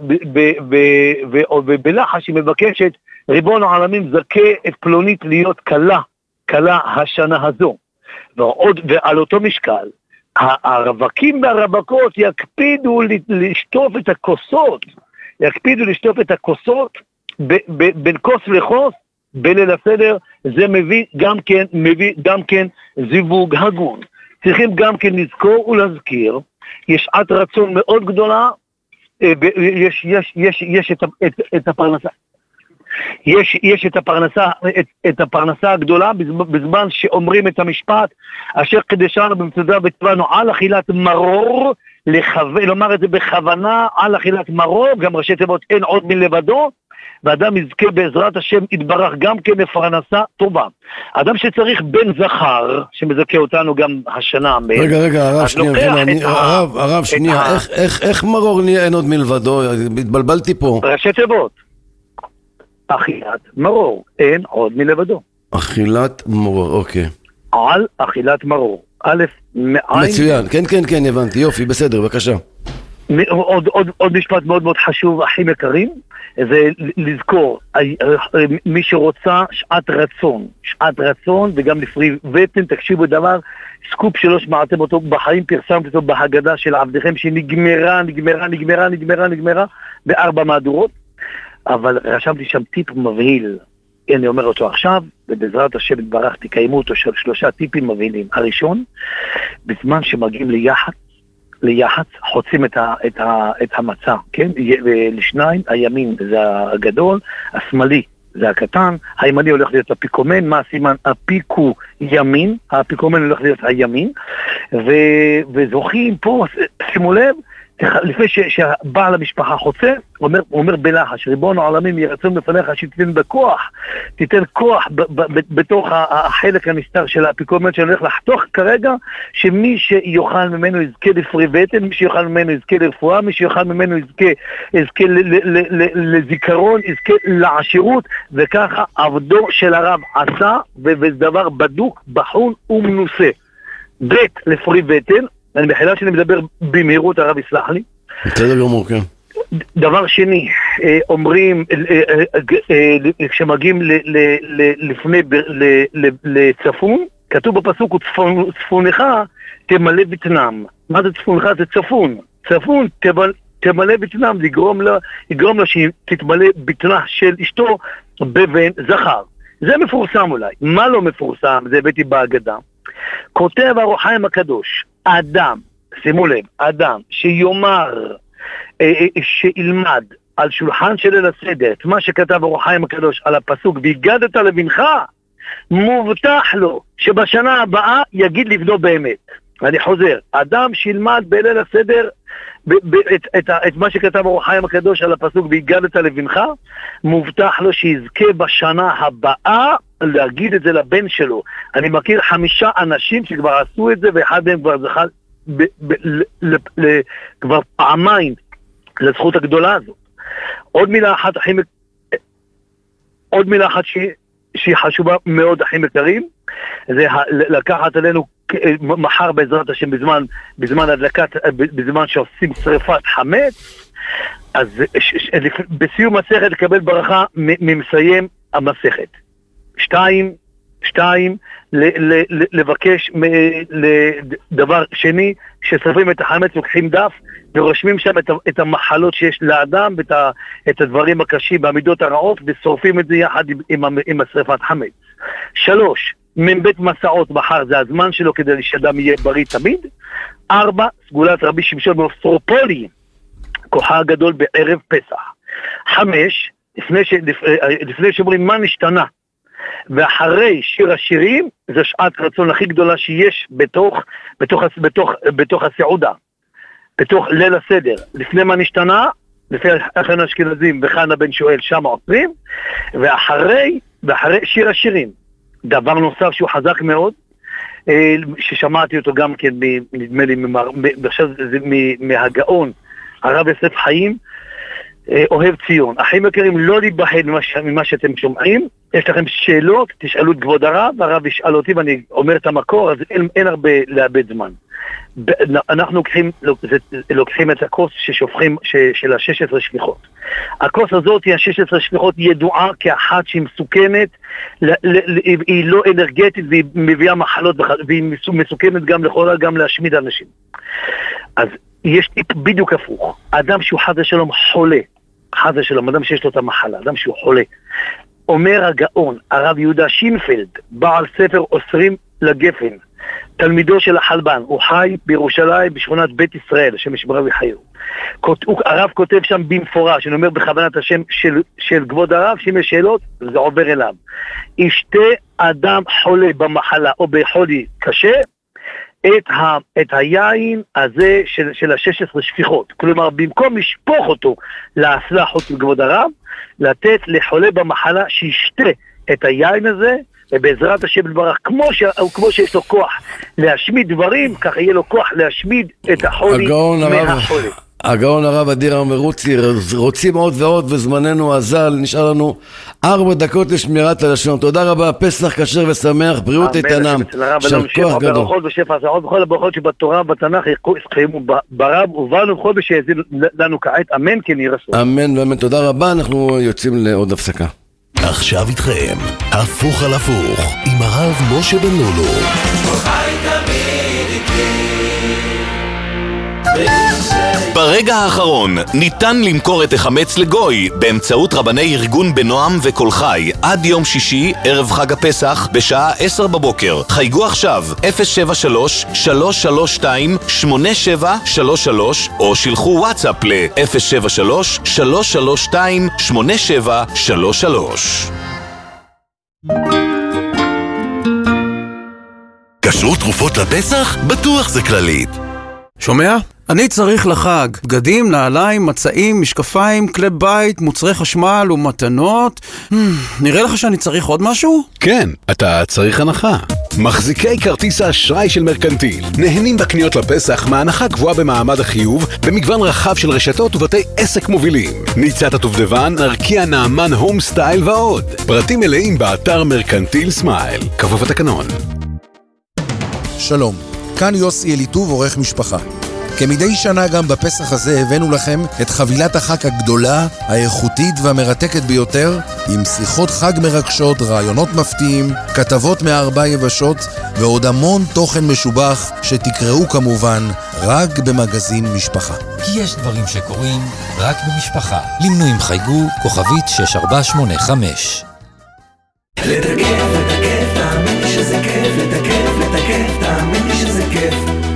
ובלחש היא מבקשת, ריבון העולמים זכה את פלונית להיות קלה השנה הזו. ועל אותו משקל, הרווקים והרווקות יקפידו לשטוף את הכוסות, בין כוס לכוס בליל הסדר. זה מביא גם כן זיווג הגון. צריכים גם כן לזכור ולהזכיר, יש שעת רצון מאוד גדולה, יש את הפרנסה. יש את הפרנסה הגדולה בזמן שאומרים את המשפט אשר קדשנו במצוותיו וציוונו על אכילת מרור, לומר את זה בכוונה, על אכילת מרור, גם ראשי תיבות אין עוד מלבדו, ואדם יזכה בעזרת השם יתברך גם כן לפרנסה טובה. אדם שצריך בן זכר, שמזכה אותנו גם השנה.
רגע, הרב שנייה, איך מרור נהיה אין עוד מלבדו? התבלבלתי פה.
ראשי תיבות. אכילת מרור, אין עוד מלבדו.
אכילת מרור, אוקיי.
על אכילת מרור. א' מעין.
מצוין, כן, הבנתי, יופי, בסדר, בבקשה.
עוד משפט מאוד מאוד חשוב, אחים יקרים, זה לזכור, מי שרוצה שעת רצון וגם לפרי בטן, תקשיבו דבר, סקופ שלא שמעתם אותו בחיים, פרסמתי אותו בהגדה של עבדיכם שנגמרה ב4 מהדורות, אבל רשמתי שם טיפ מבהיל, אני אומר אותו עכשיו, ובעזרת השם התברך תקיימו אותו 3 טיפים מבהילים. הראשון, בזמן שמגיעים ליח"צ, חוצים את המצע, כן? לשניים, הימין זה הגדול, השמאלי זה הקטן, הימני הולך להיות אפיקומן, מה הסימן? אפיקו ימין, האפיקומן הולך להיות הימין, וזוכים פה, שימו לב, לפני שבעל המשפחה חוצה, אומר בלחש, ריבון העולמים ירצון בפניך שתיתן כוח בתוך החלק הנסתר של האפיקומן שהולך לחתוך כרגע, שמי שיוכל ממנו יזכה לפרי בטן, מי שיוכל ממנו יזכה לרפואה, מי שיוכל ממנו יזכה לזיכרון, יזכה לעשירות, וככה עבדו של הרב עשה, וזה דבר בדוק, בחון ומנוסה. לפרי בטן, אני בחילה שאני מדבר במהירות, הרב יסלח לי.
בסדר גמור, כן.
דבר שני, אומרים, כשמגיעים לצפון, כתוב בפסוק, צפונך תמלא בטנם. מה זה צפונך? זה צפון. צפון תמלא בטנם, לגרום לה שתתמלא בטנה של אשתו בבן זכר. זה מפורסם אולי. מה לא מפורסם? זה הבאתי בהגדה. כותב אור החיים הקדוש, אדם, שימו לב, אדם שיאמר, שילמד על שולחן של ליל הסדר, את מה שכתב אור החיים הקדוש על הפסוק, והגדת לבנך, מובטח לו שבשנה הבאה יגיד לבנו באמת. אני חוזר, אדם שילמד בליל הסדר את מה שכתב אור החיים הקדוש על הפסוק והגדת לבנך, מובטח לו שיזכה בשנה הבאה להגיד את זה לבן שלו. אני מכיר 5 אנשים שכבר עשו את זה, ואחד מהם כבר זכה כבר פעמיים לזכות הגדולה הזאת. עוד מילה אחת שהיא חשובה מאוד, אחים יקרים, זה לקחת עלינו מחר בעזרת השם בזמן הדלקת, בזמן שעושים שריפת חמץ, אז בסיום מסכת לקבל ברכה ממסיים המסכת. 2, לבקש לדבר שני, כששרפים את החמץ לוקחים דף ורושמים שם את המחלות שיש לאדם ואת הדברים הקשים בעמידות הרעות ושורפים את זה יחד עם השרפת חמץ. 3, מבית מסעות מחר זה הזמן שלו כדי שאדם יהיה בריא תמיד. 4, סגולת רבי שמשון מאוסטרופולי, כוחה הגדול בערב פסח. 5, לפני שאומרים מה נשתנה, ואחרי שיר השירים, זה שעת רצון הכי גדולה שיש בתוך הסעודה, בתוך ליל הסדר. לפני מה נשתנה, לפי אחינו האשכנזים וחנה בן שואל שם עוצרים, ואחרי שיר השירים. דבר נוסף שהוא חזק מאוד, ששמעתי אותו גם כן, נדמה לי, מהגאון, הרב יוסף חיים, אוהב ציון. אחים יקרים, לא להיבהל ממה שאתם שומעים. יש לכם שאלות, תשאלו את כבוד הרב, הרב ישאל אותי ואני אומר את המקור, אז אין הרבה לאבד זמן. אנחנו לוקחים את הכוס ששופכים של ה-16 שפיכות. הכוס הזאת, ה-16 שפיכות, ידועה כאחת שהיא מסוכנת, היא לא אנרגטית והיא מביאה מחלות, והיא מסוכנת גם לכאורה, גם להשמיד אנשים. אז יש טיפ בדיוק הפוך. אדם שהוא חס ושלום חולה, חס ושלום, אדם שיש לו את המחלה, אדם שהוא חולה, אומר הגאון, הרב יהודה שינפלד, בעל ספר אוסרים לגפן, תלמידו של החלבן, הוא חי בירושלים בשכונת בית ישראל, השם ישמרה ויחיו. הרב כותב שם במפורש, אני אומר בכוונת השם של כבוד הרב, שאם יש שאלות, זה עובר אליו. ישתה אדם חולה במחלה או בחולי קשה, את היין הזה של ה-16 שפיכות. כלומר, במקום לשפוך אותו לאסלחות כבוד הרב, לתת לחולה במחלה שישתה את היין הזה, ובעזרת השם יתברך, כמו שיש לו כוח להשמיד דברים, כך יהיה לו כוח להשמיד את החולי מהחולה.
הגאון הרב אדיר המרוצי, רוצים עוד ועוד וזמננו הזל, נשאר לנו 4 דקות לשמירת הלשון. תודה רבה, פסח כשר ושמח, בריאות איתנם, של כוח גדול. ברכות ושפע השעות וכל הברכות שבתורה ובתנ"ך יתקיימו ברב ובנו בכל שיאזין לנו כעת, אמן כן יהי רצון. אמן ואמן, תודה רבה, אנחנו יוצאים לעוד הפסקה.
עכשיו איתכם, הפוך על הפוך, עם הרב משה בן לולו. ברגע האחרון ניתן למכור את החמץ לגוי באמצעות רבני ארגון בנועם וכל חי עד יום שישי ערב חג הפסח בשעה 10 בבוקר. חייגו עכשיו 073-332-8733 או שילחו וואטסאפ ל-073-332-8733. כשרות תרופות לפסח? בטוח זה כללית.
שומע? אני צריך לחג בגדים, נעליים, מצעים, משקפיים, כלי בית, מוצרי חשמל ומתנות. נראה לך שאני צריך עוד משהו?
כן, אתה צריך הנחה. מחזיקי כרטיס האשראי של מרקנטיל נהנים בקניות לפסח מהנחה גבוהה במעמד החיוב במגוון רחב של רשתות ובתי עסק מובילים. ניצת הדובדבן, ארקיע נעמן הום סטייל ועוד. פרטים מלאים באתר מרקנטיל סמייל. כפוף התקנון.
שלום, כאן יוסי אליטוב, עורך משפחה. כמדי שנה גם בפסח הזה הבאנו לכם את חבילת החג הגדולה, האיכותית והמרתקת ביותר, עם שיחות חג מרגשות, רעיונות מפתיעים, כתבות מ4 יבשות, ועוד המון תוכן משובח שתקראו כמובן רק במגזין משפחה.
כי יש דברים שקורים רק במשפחה. למנויים חייגו כוכבית 6485.
לתקף, תאמין לי שזה כיף, לתקף, תאמין לי שזה כיף.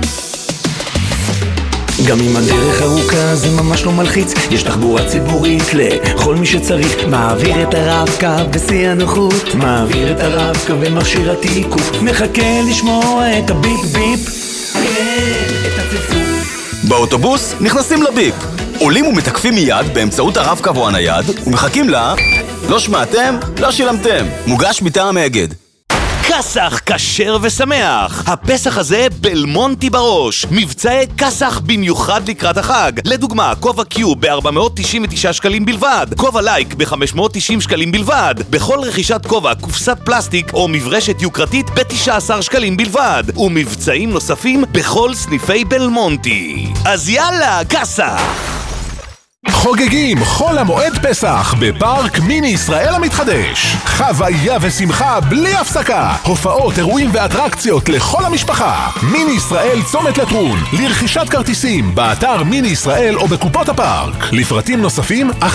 גם אם הדרך ארוכה זה ממש לא מלחיץ, יש תחבורה ציבורית לכל מי שצריך. מעביר את הרב-קו בשיא הנוחות, מעביר את הרב-קו במכשיר התיקוף, מחכה לשמוע את הביפ ביפ, את הצפצוף.
באוטובוס נכנסים לביפ, עולים ומתקפים מיד באמצעות הרב-קו או הנייד ומחכים לה לא שמעתם, לא שילמתם. מוגש מטעם האגד. כסח כשר ושמח, הפסח הזה בלמונטי בראש. מבצעי כסח במיוחד לקראת החג. לדוגמה, כובע קיו ב-499 שקלים בלבד, כובע לייק ב-590 שקלים בלבד, בכל רכישת כובע קופסת פלסטיק או מברשת יוקרתית ב-19 שקלים בלבד, ומבצעים נוספים בכל סניפי בלמונטי. אז יאללה, כסח!
חוגגים חול המועד פסח בפארק מיני ישראל המתחדש. חוויה ושמחה בלי הפסקה. הופעות, אירועים ואטרקציות לכל המשפחה. מיני ישראל צומת לטרון. לרכישת כרטיסים באתר מיני ישראל או בקופות הפארק. לפרטים נוספים 1-700-559-559.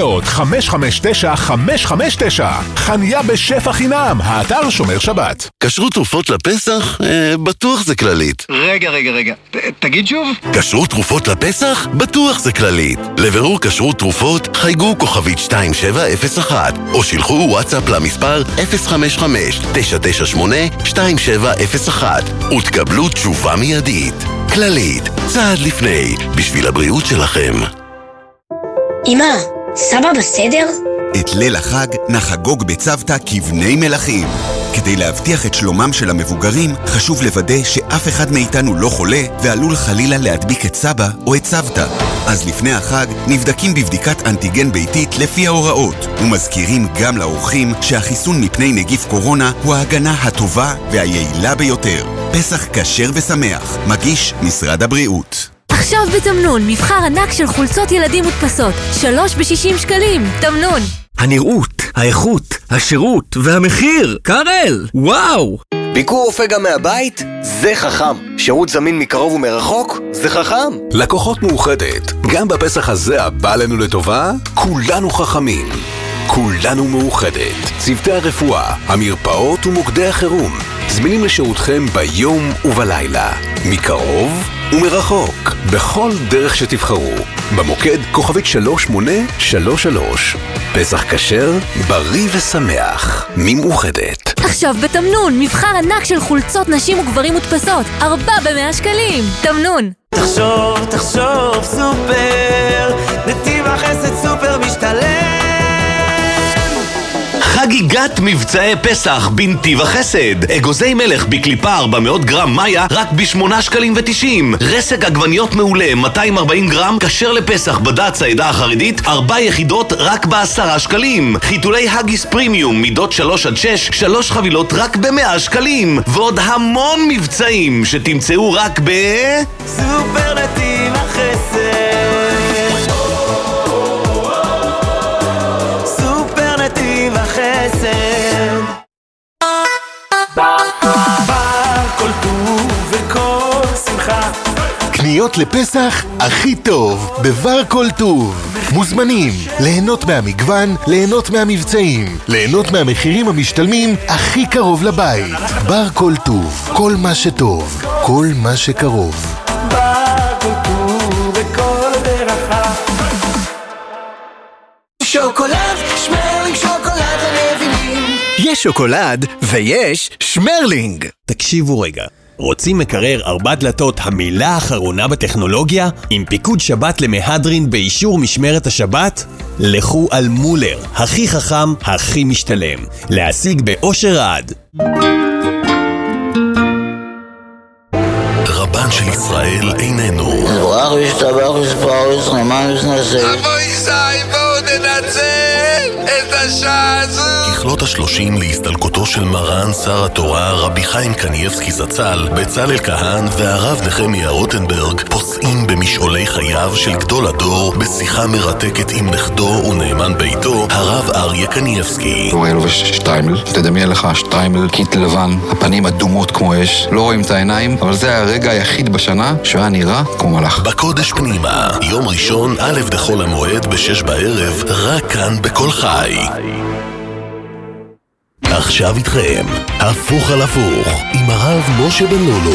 חניה בשפע חינם. האתר שומר שבת.
כשרות תרופות לפסח? בטוח זה כללית.
רגע. תגיד שוב.
כשרות תרופות לפסח? בטוח זה כללית. לבירור כשרות תרופות, חייגו כוכבית 2701 או שילחו וואטסאפ למספר 055-998-2701 ותקבלו תשובה מיידית. כללית, צעד לפני, בשביל הבריאות שלכם.
אמא, סבא בסדר?
את ליל החג נחגוג בצוותא כבני מלכים. כדי להבטיח את שלומם של המבוגרים, חשוב לוודא שאף אחד מאיתנו לא חולה ועלול חלילה להדביק את סבא או את סבתא. אז לפני החג נבדקים בבדיקת אנטיגן ביתית לפי ההוראות, ומזכירים גם לאורחים שהחיסון מפני נגיף קורונה הוא ההגנה הטובה והיעילה ביותר. פסח כשר ושמח, מגיש משרד הבריאות.
עכשיו בתמנון, מבחר ענק של חולצות ילדים מודפסות, 3 ב-60 שקלים. תמנון.
הנראות, האיכות, השירות והמחיר. קארל, וואו!
ביקור רופא גם מהבית? זה חכם. שירות זמין מקרוב ומרחוק? זה חכם.
לקוחות מאוחדת, גם בפסח הזה הבא לנו לטובה, כולנו חכמים. כולנו מאוחדת. צוותי הרפואה, המרפאות ומוקדי החירום. זמינים לשירותכם ביום ובלילה. מקרוב ומרחוק. בכל דרך שתבחרו. במוקד כוכבית 3833. פסח כשר, בריא ושמח. ממאוחדת.
עכשיו בתמנון, מבחר ענק של חולצות נשים וגברים מודפסות, 4 ב-100 שקלים. תמנון.
תחשוב, סופר, נתיב החסד סופר משתלם.
חגיגת מבצעי פסח בנתיב החסד. אגוזי מלך בקליפה 400 גרם מאיה רק ב8 שקלים ו90. רסק עגבניות מעולה 240 גרם כשר לפסח בד"ץ העדה החרדית 4 יחידות רק ב10 שקלים. חיתולי הגיס פרימיום מידות 3 עד 6 3 חבילות רק ב100 שקלים. ועוד המון מבצעים שתמצאו רק
סופר נתיב החסד.
קניות לפסח הכי טוב בבר כל טוב. מוזמנים ליהנות מהמגוון, ליהנות מהמבצעים, ליהנות מהמחירים המשתלמים הכי קרוב לבית. בר כל טוב, כל מה שטוב, כל מה שקרוב.
בר כל טוב וכל דרכה. שוקולד, שמרלינג שוקולד למבינים.
יש שוקולד ויש שמרלינג. תקשיבו רגע. רוצים מקרר 4 דלתות המילה האחרונה בטכנולוגיה? עם פיקוד שבת למהדרין באישור משמרת השבת? לכו על מולר, הכי חכם, הכי משתלם. להשיג באושר עד.
רבן של ישראל איננו.
ברוך ישתבח יספרוס רמן יסנסה.
אבו ישי בואו ננצל את השעה הזו.
ככלות ה30 להסתלקותו של מרן שר התורה רבי חיים קניאבסקי זצ"ל, בצלאל כהן והרב נחמיה רוטנברג פוסעים במשעולי חייו של גדול הדור בשיחה מרתקת עם נכדו ונאמן ביתו הרב אריה קניאבסקי.
הוא היה לובש שטריימל, תדמיין לך שטריימל, קיט לבן, הפנים אדומות כמו אש, לא רואים את העיניים, אבל זה הרגע היחיד בשנה שהוא היה נראה כמו מלאך.
בקודש פנימה, יום ראשון א' דחול המועד ב6 בערב, רק כאן בכל חי. עכשיו איתכם, הפוך על הפוך, עם הרב משה בן לולו.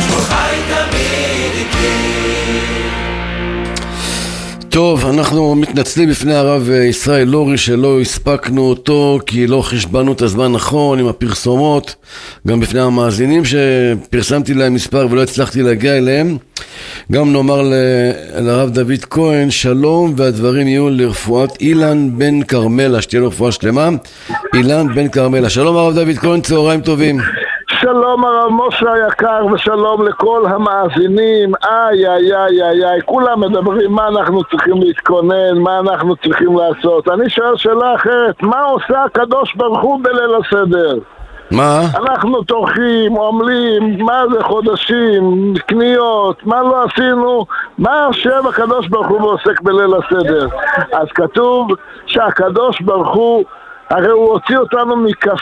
טוב, אנחנו מתנצלים בפני הרב ישראל לורי שלא הספקנו אותו כי לא חשבנו את הזמן נכון עם הפרסומות, גם בפני המאזינים שפרסמתי להם מספר ולא הצלחתי להגיע אליהם. גם נאמר לרב דוד כהן שלום, והדברים יהיו לרפואת אילן בן קרמלה, שתהיה לו רפואה שלמה. אילן בן קרמלה, שלום הרב דוד כהן, צהריים טובים.
שלום הרב משה היקר ושלום לכל המאזינים. איי, כולם מדברים מה אנחנו צריכים להתכונן, מה אנחנו צריכים לעשות. אני שואל שאלה אחרת, מה עושה הקדוש ברוך הוא בליל הסדר?
מה?
אנחנו תורכים, עמלים, מה זה חודשים, קניות, מה לא עשינו, מה יושב הקדוש ברוך הוא ועוסק בליל הסדר? אז כתוב שהקדוש ברוך הוא, הרי הוא הוציא אותנו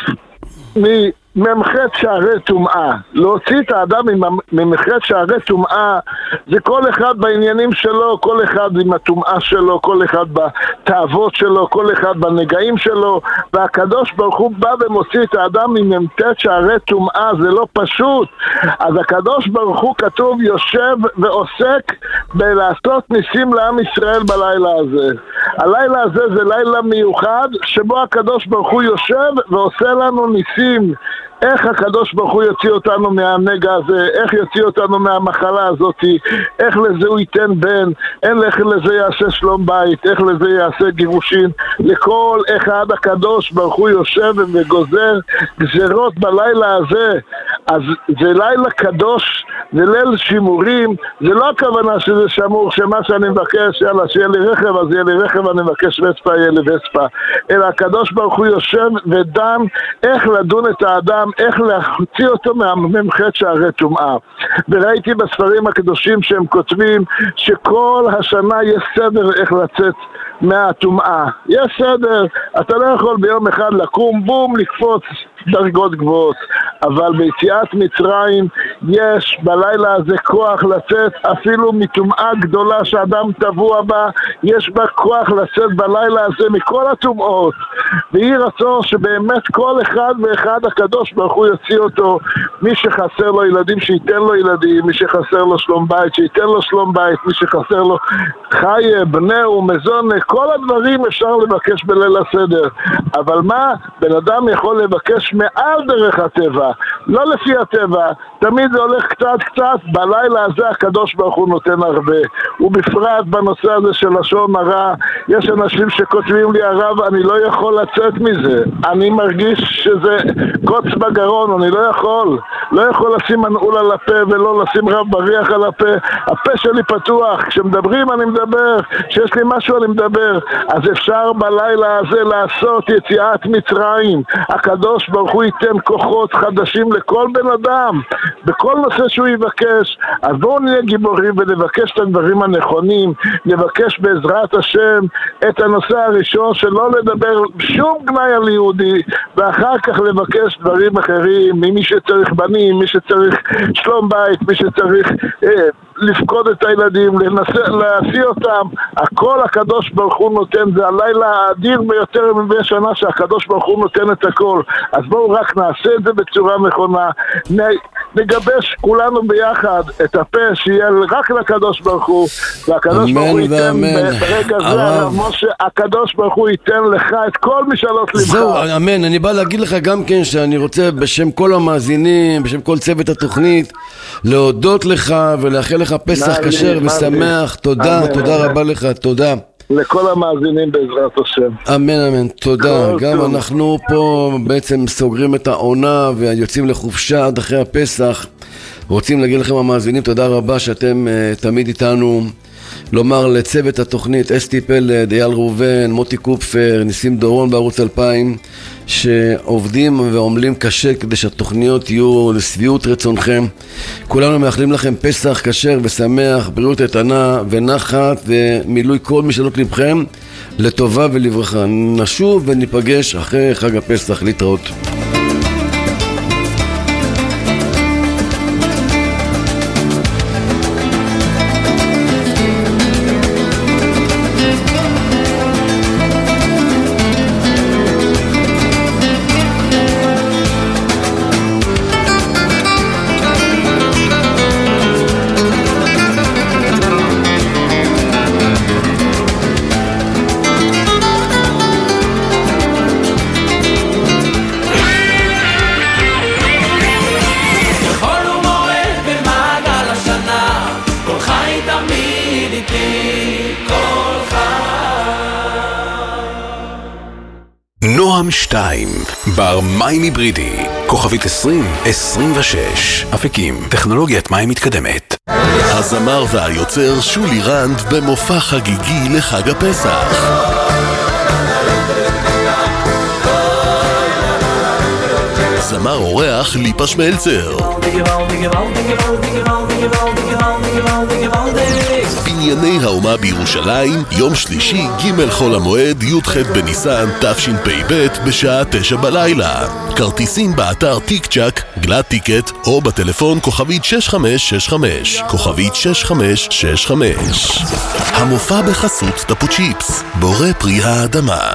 ממחרת שערי טומאה. להוציא את האדם ממחרת שערי טומאה זה כל אחד בעניינים שלו, כל אחד עם הטומאה שלו, כל אחד בתאוות שלו, כל אחד בנגעים שלו, והקדוש ברוך הוא בא ומוציא את האדם ממחרת שערי טומאה. זה לא פשוט. אז הקדוש ברוך הוא כתוב יושב ועוסק בלעשות ניסים לעם ישראל בלילה הזה. הלילה הזה זה לילה מיוחד שבו הקדוש ברוך הוא יושב ועושה לנו ניסים. איך הקדוש ברוך הוא יוציא אותנו מהנגע הזה, איך יוציא אותנו מהמחלה הזאת, איך לזה הוא ייתן בן, איך לזה יעשה שלום בית, איך לזה יעשה גירושין. לכל אחד הקדוש ברוך הוא יושב וגוזר גזרות בלילה הזה. אז זה לילה קדוש, זה ליל שימורים. זה לא הכוונה שזה שמור, שמה שאני מבקש, יאללה שיהיה לי רכב אז יהיה לי רכב, אני מבקש וספה יהיה לי וספה, אלא הקדוש ברוך הוא יושב ודן איך לדון את האדם, איך להוציא אותו ממחרת שערי טומאה. וראיתי בספרים הקדושים שהם כותבים שכל השנה יש סדר איך לצאת מהטומאה. יש סדר, אתה לא יכול ביום אחד לקום בום לקפוץ דרגות גבוהות, אבל ביציאת מצרים יש בלילה הזה כוח לצאת אפילו מטומאה גדולה שאדם טבוע בה, יש בה כוח לצאת בלילה הזה מכל הטומאות, ויהי רצון שבאמת כל אחד ואחד הקדוש ברוך הוא יוציא אותו. מי שחסר לו ילדים שייתן לו ילדים, מי שחסר לו שלום בית שייתן לו שלום בית, מי שחסר לו חי בנה ומזון, כל הדברים אפשר לבקש בליל הסדר. אבל מה? בן אדם יכול לבקש מעל דרך הטבע, לא לפי הטבע, תמיד זה הולך קצת קצת, בלילה הזה הקדוש ברוך הוא נותן הרבה. ובפרט בנושא הזה של לשון הרע, יש אנשים שכותבים לי, הרב, אני לא יכול לצאת מזה, אני מרגיש שזה קוץ בגרון, אני לא יכול לשים מנעול על הפה ולא לשים רב בריח על הפה. הפה שלי פתוח, כשמדברים אני מדבר, כשיש לי משהו אני מדבר. אז אפשר בלילה הזה לעשות יציאת מצרים. הקדוש ברוך הוא ייתן כוחות חדשים לכל בן אדם בכל נושא שהוא יבקש. אז בואו נהיה גיבורים ונבקש את הדברים הנכונים, נבקש בעזרת השם את הנושא הראשון, שלא לדבר שום גנאי על יהודי, ואחר כך לבקש דברים אחרים, ממי שצריך בנים, מי שצריך שלום בית, מי שצריך לפקוד את הילדים, להשיא אותם. הכל הקדוש ברוך הוא נותן, זה הלילה האדיר ביותר מבין שנה שהקדוש ברוך הוא נותן את הכל. אז בואו רק נעשה את זה בצורה נכונה, נגבש כולנו ביחד את הפה שיהיה רק לקדוש ברוך הוא, והקדוש ברוך הוא ייתן ברגע זה, משה, הקדוש ברוך הוא ייתן לך את כל משאלות לבך.
זהו, אמן. אני בא להגיד לך גם כן שאני רוצה בשם כל המאזינים, בשם כל צוות התוכנית, להודות לך ולאחל לך פסח כשר ושמח. תודה, תודה רבה לך, תודה.
לכל המאזינים בעזרת השם.
אמן, אמן, תודה. גם אנחנו פה בעצם סוגרים את העונה ויוצאים לחופשה עד אחרי הפסח. רוצים להגיד לכם המאזינים תודה רבה שאתם תמיד איתנו. לומר לצוות התוכנית אסתי פלד, אייל ראובן, מוטי קופפר, ניסים דורון בערוץ 2000, שעובדים ועומלים קשה כדי שהתוכניות יהיו לשביעות רצונכם. כולנו מאחלים לכם פסח כשר ושמח, בריאות איתנה ונחת ומילוי כל משאלות לבכם לטובה ולברכה. נשוב וניפגש אחרי חג הפסח. להתראות.
נועם 2, בר מים היברידי, כוכבית 2026, אפיקים, טכנולוגיית מים מתקדמת.
הזמר והיוצר שולי רנד במופע חגיגי לחג הפסח. זמר אורח ליפה שמלצר. בנייני האומה בירושלים, יום שלישי, ג' חול המועד, י"ח בניסן, תשפ"ב, בשעה 9 בלילה. כרטיסים באתר טיק צ'ק, גלד טיקט, או בטלפון כוכבית 6565, כוכבית 6565. המופע בחסות טפו צ'יפס, בורא פרי האדמה.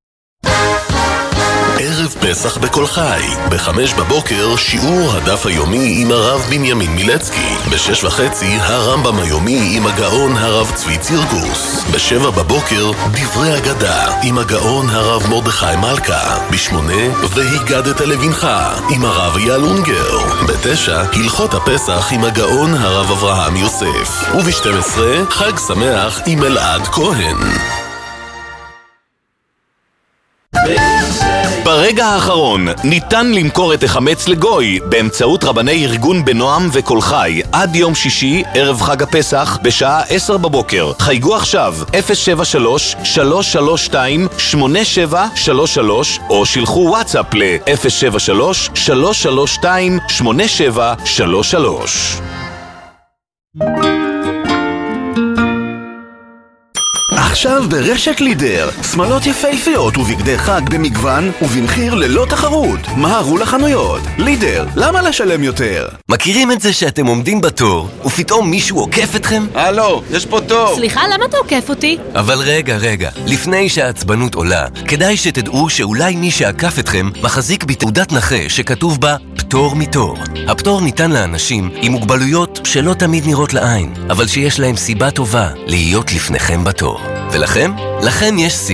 ערב פסח בכל חי, ב-5 בבוקר שיעור הדף היומי עם הרב בנימין מילצקי, ב-6:30 הרמב"ם היומי עם הגאון הרב צבי צירקוס, ב-7 בבוקר דברי אגדה עם הגאון הרב מרדכי מלכה, ב-8 והגדת לבנך עם הרב אייל אונגר, ב-9 הלכות הפסח עם הגאון הרב אברהם יוסף, וב-12 חג שמח עם אלעד כהן.
ברגע האחרון ניתן למכור את החמץ לגוי באמצעות רבני ארגון בנועם וכל חי עד יום שישי ערב חג הפסח בשעה 10 בבוקר. חייגו עכשיו 073-332-8733 או שילחו וואטסאפ ל-073-332-8733. עכשיו ברשת לידר, שמלות יפהפיות ובגדי חג במגוון ובמחיר ללא תחרות. מהרו לחנויות. לידר, למה לשלם יותר?
מכירים את זה שאתם עומדים בתור ופתאום מישהו עוקף אתכם?
הלו, יש פה תור.
סליחה, למה אתה עוקף אותי?
אבל רגע, לפני שהעצבנות עולה, כדאי שתדעו שאולי מי שעקף אתכם מחזיק בתעודת נכה שכתוב בה פטור מתור. הפטור ניתן לאנשים עם מוגבלויות שלא תמיד נראות לעין, אבל שיש להם סיבה טובה להיות לפניכם בתור. ולכם? לכם יש סיבה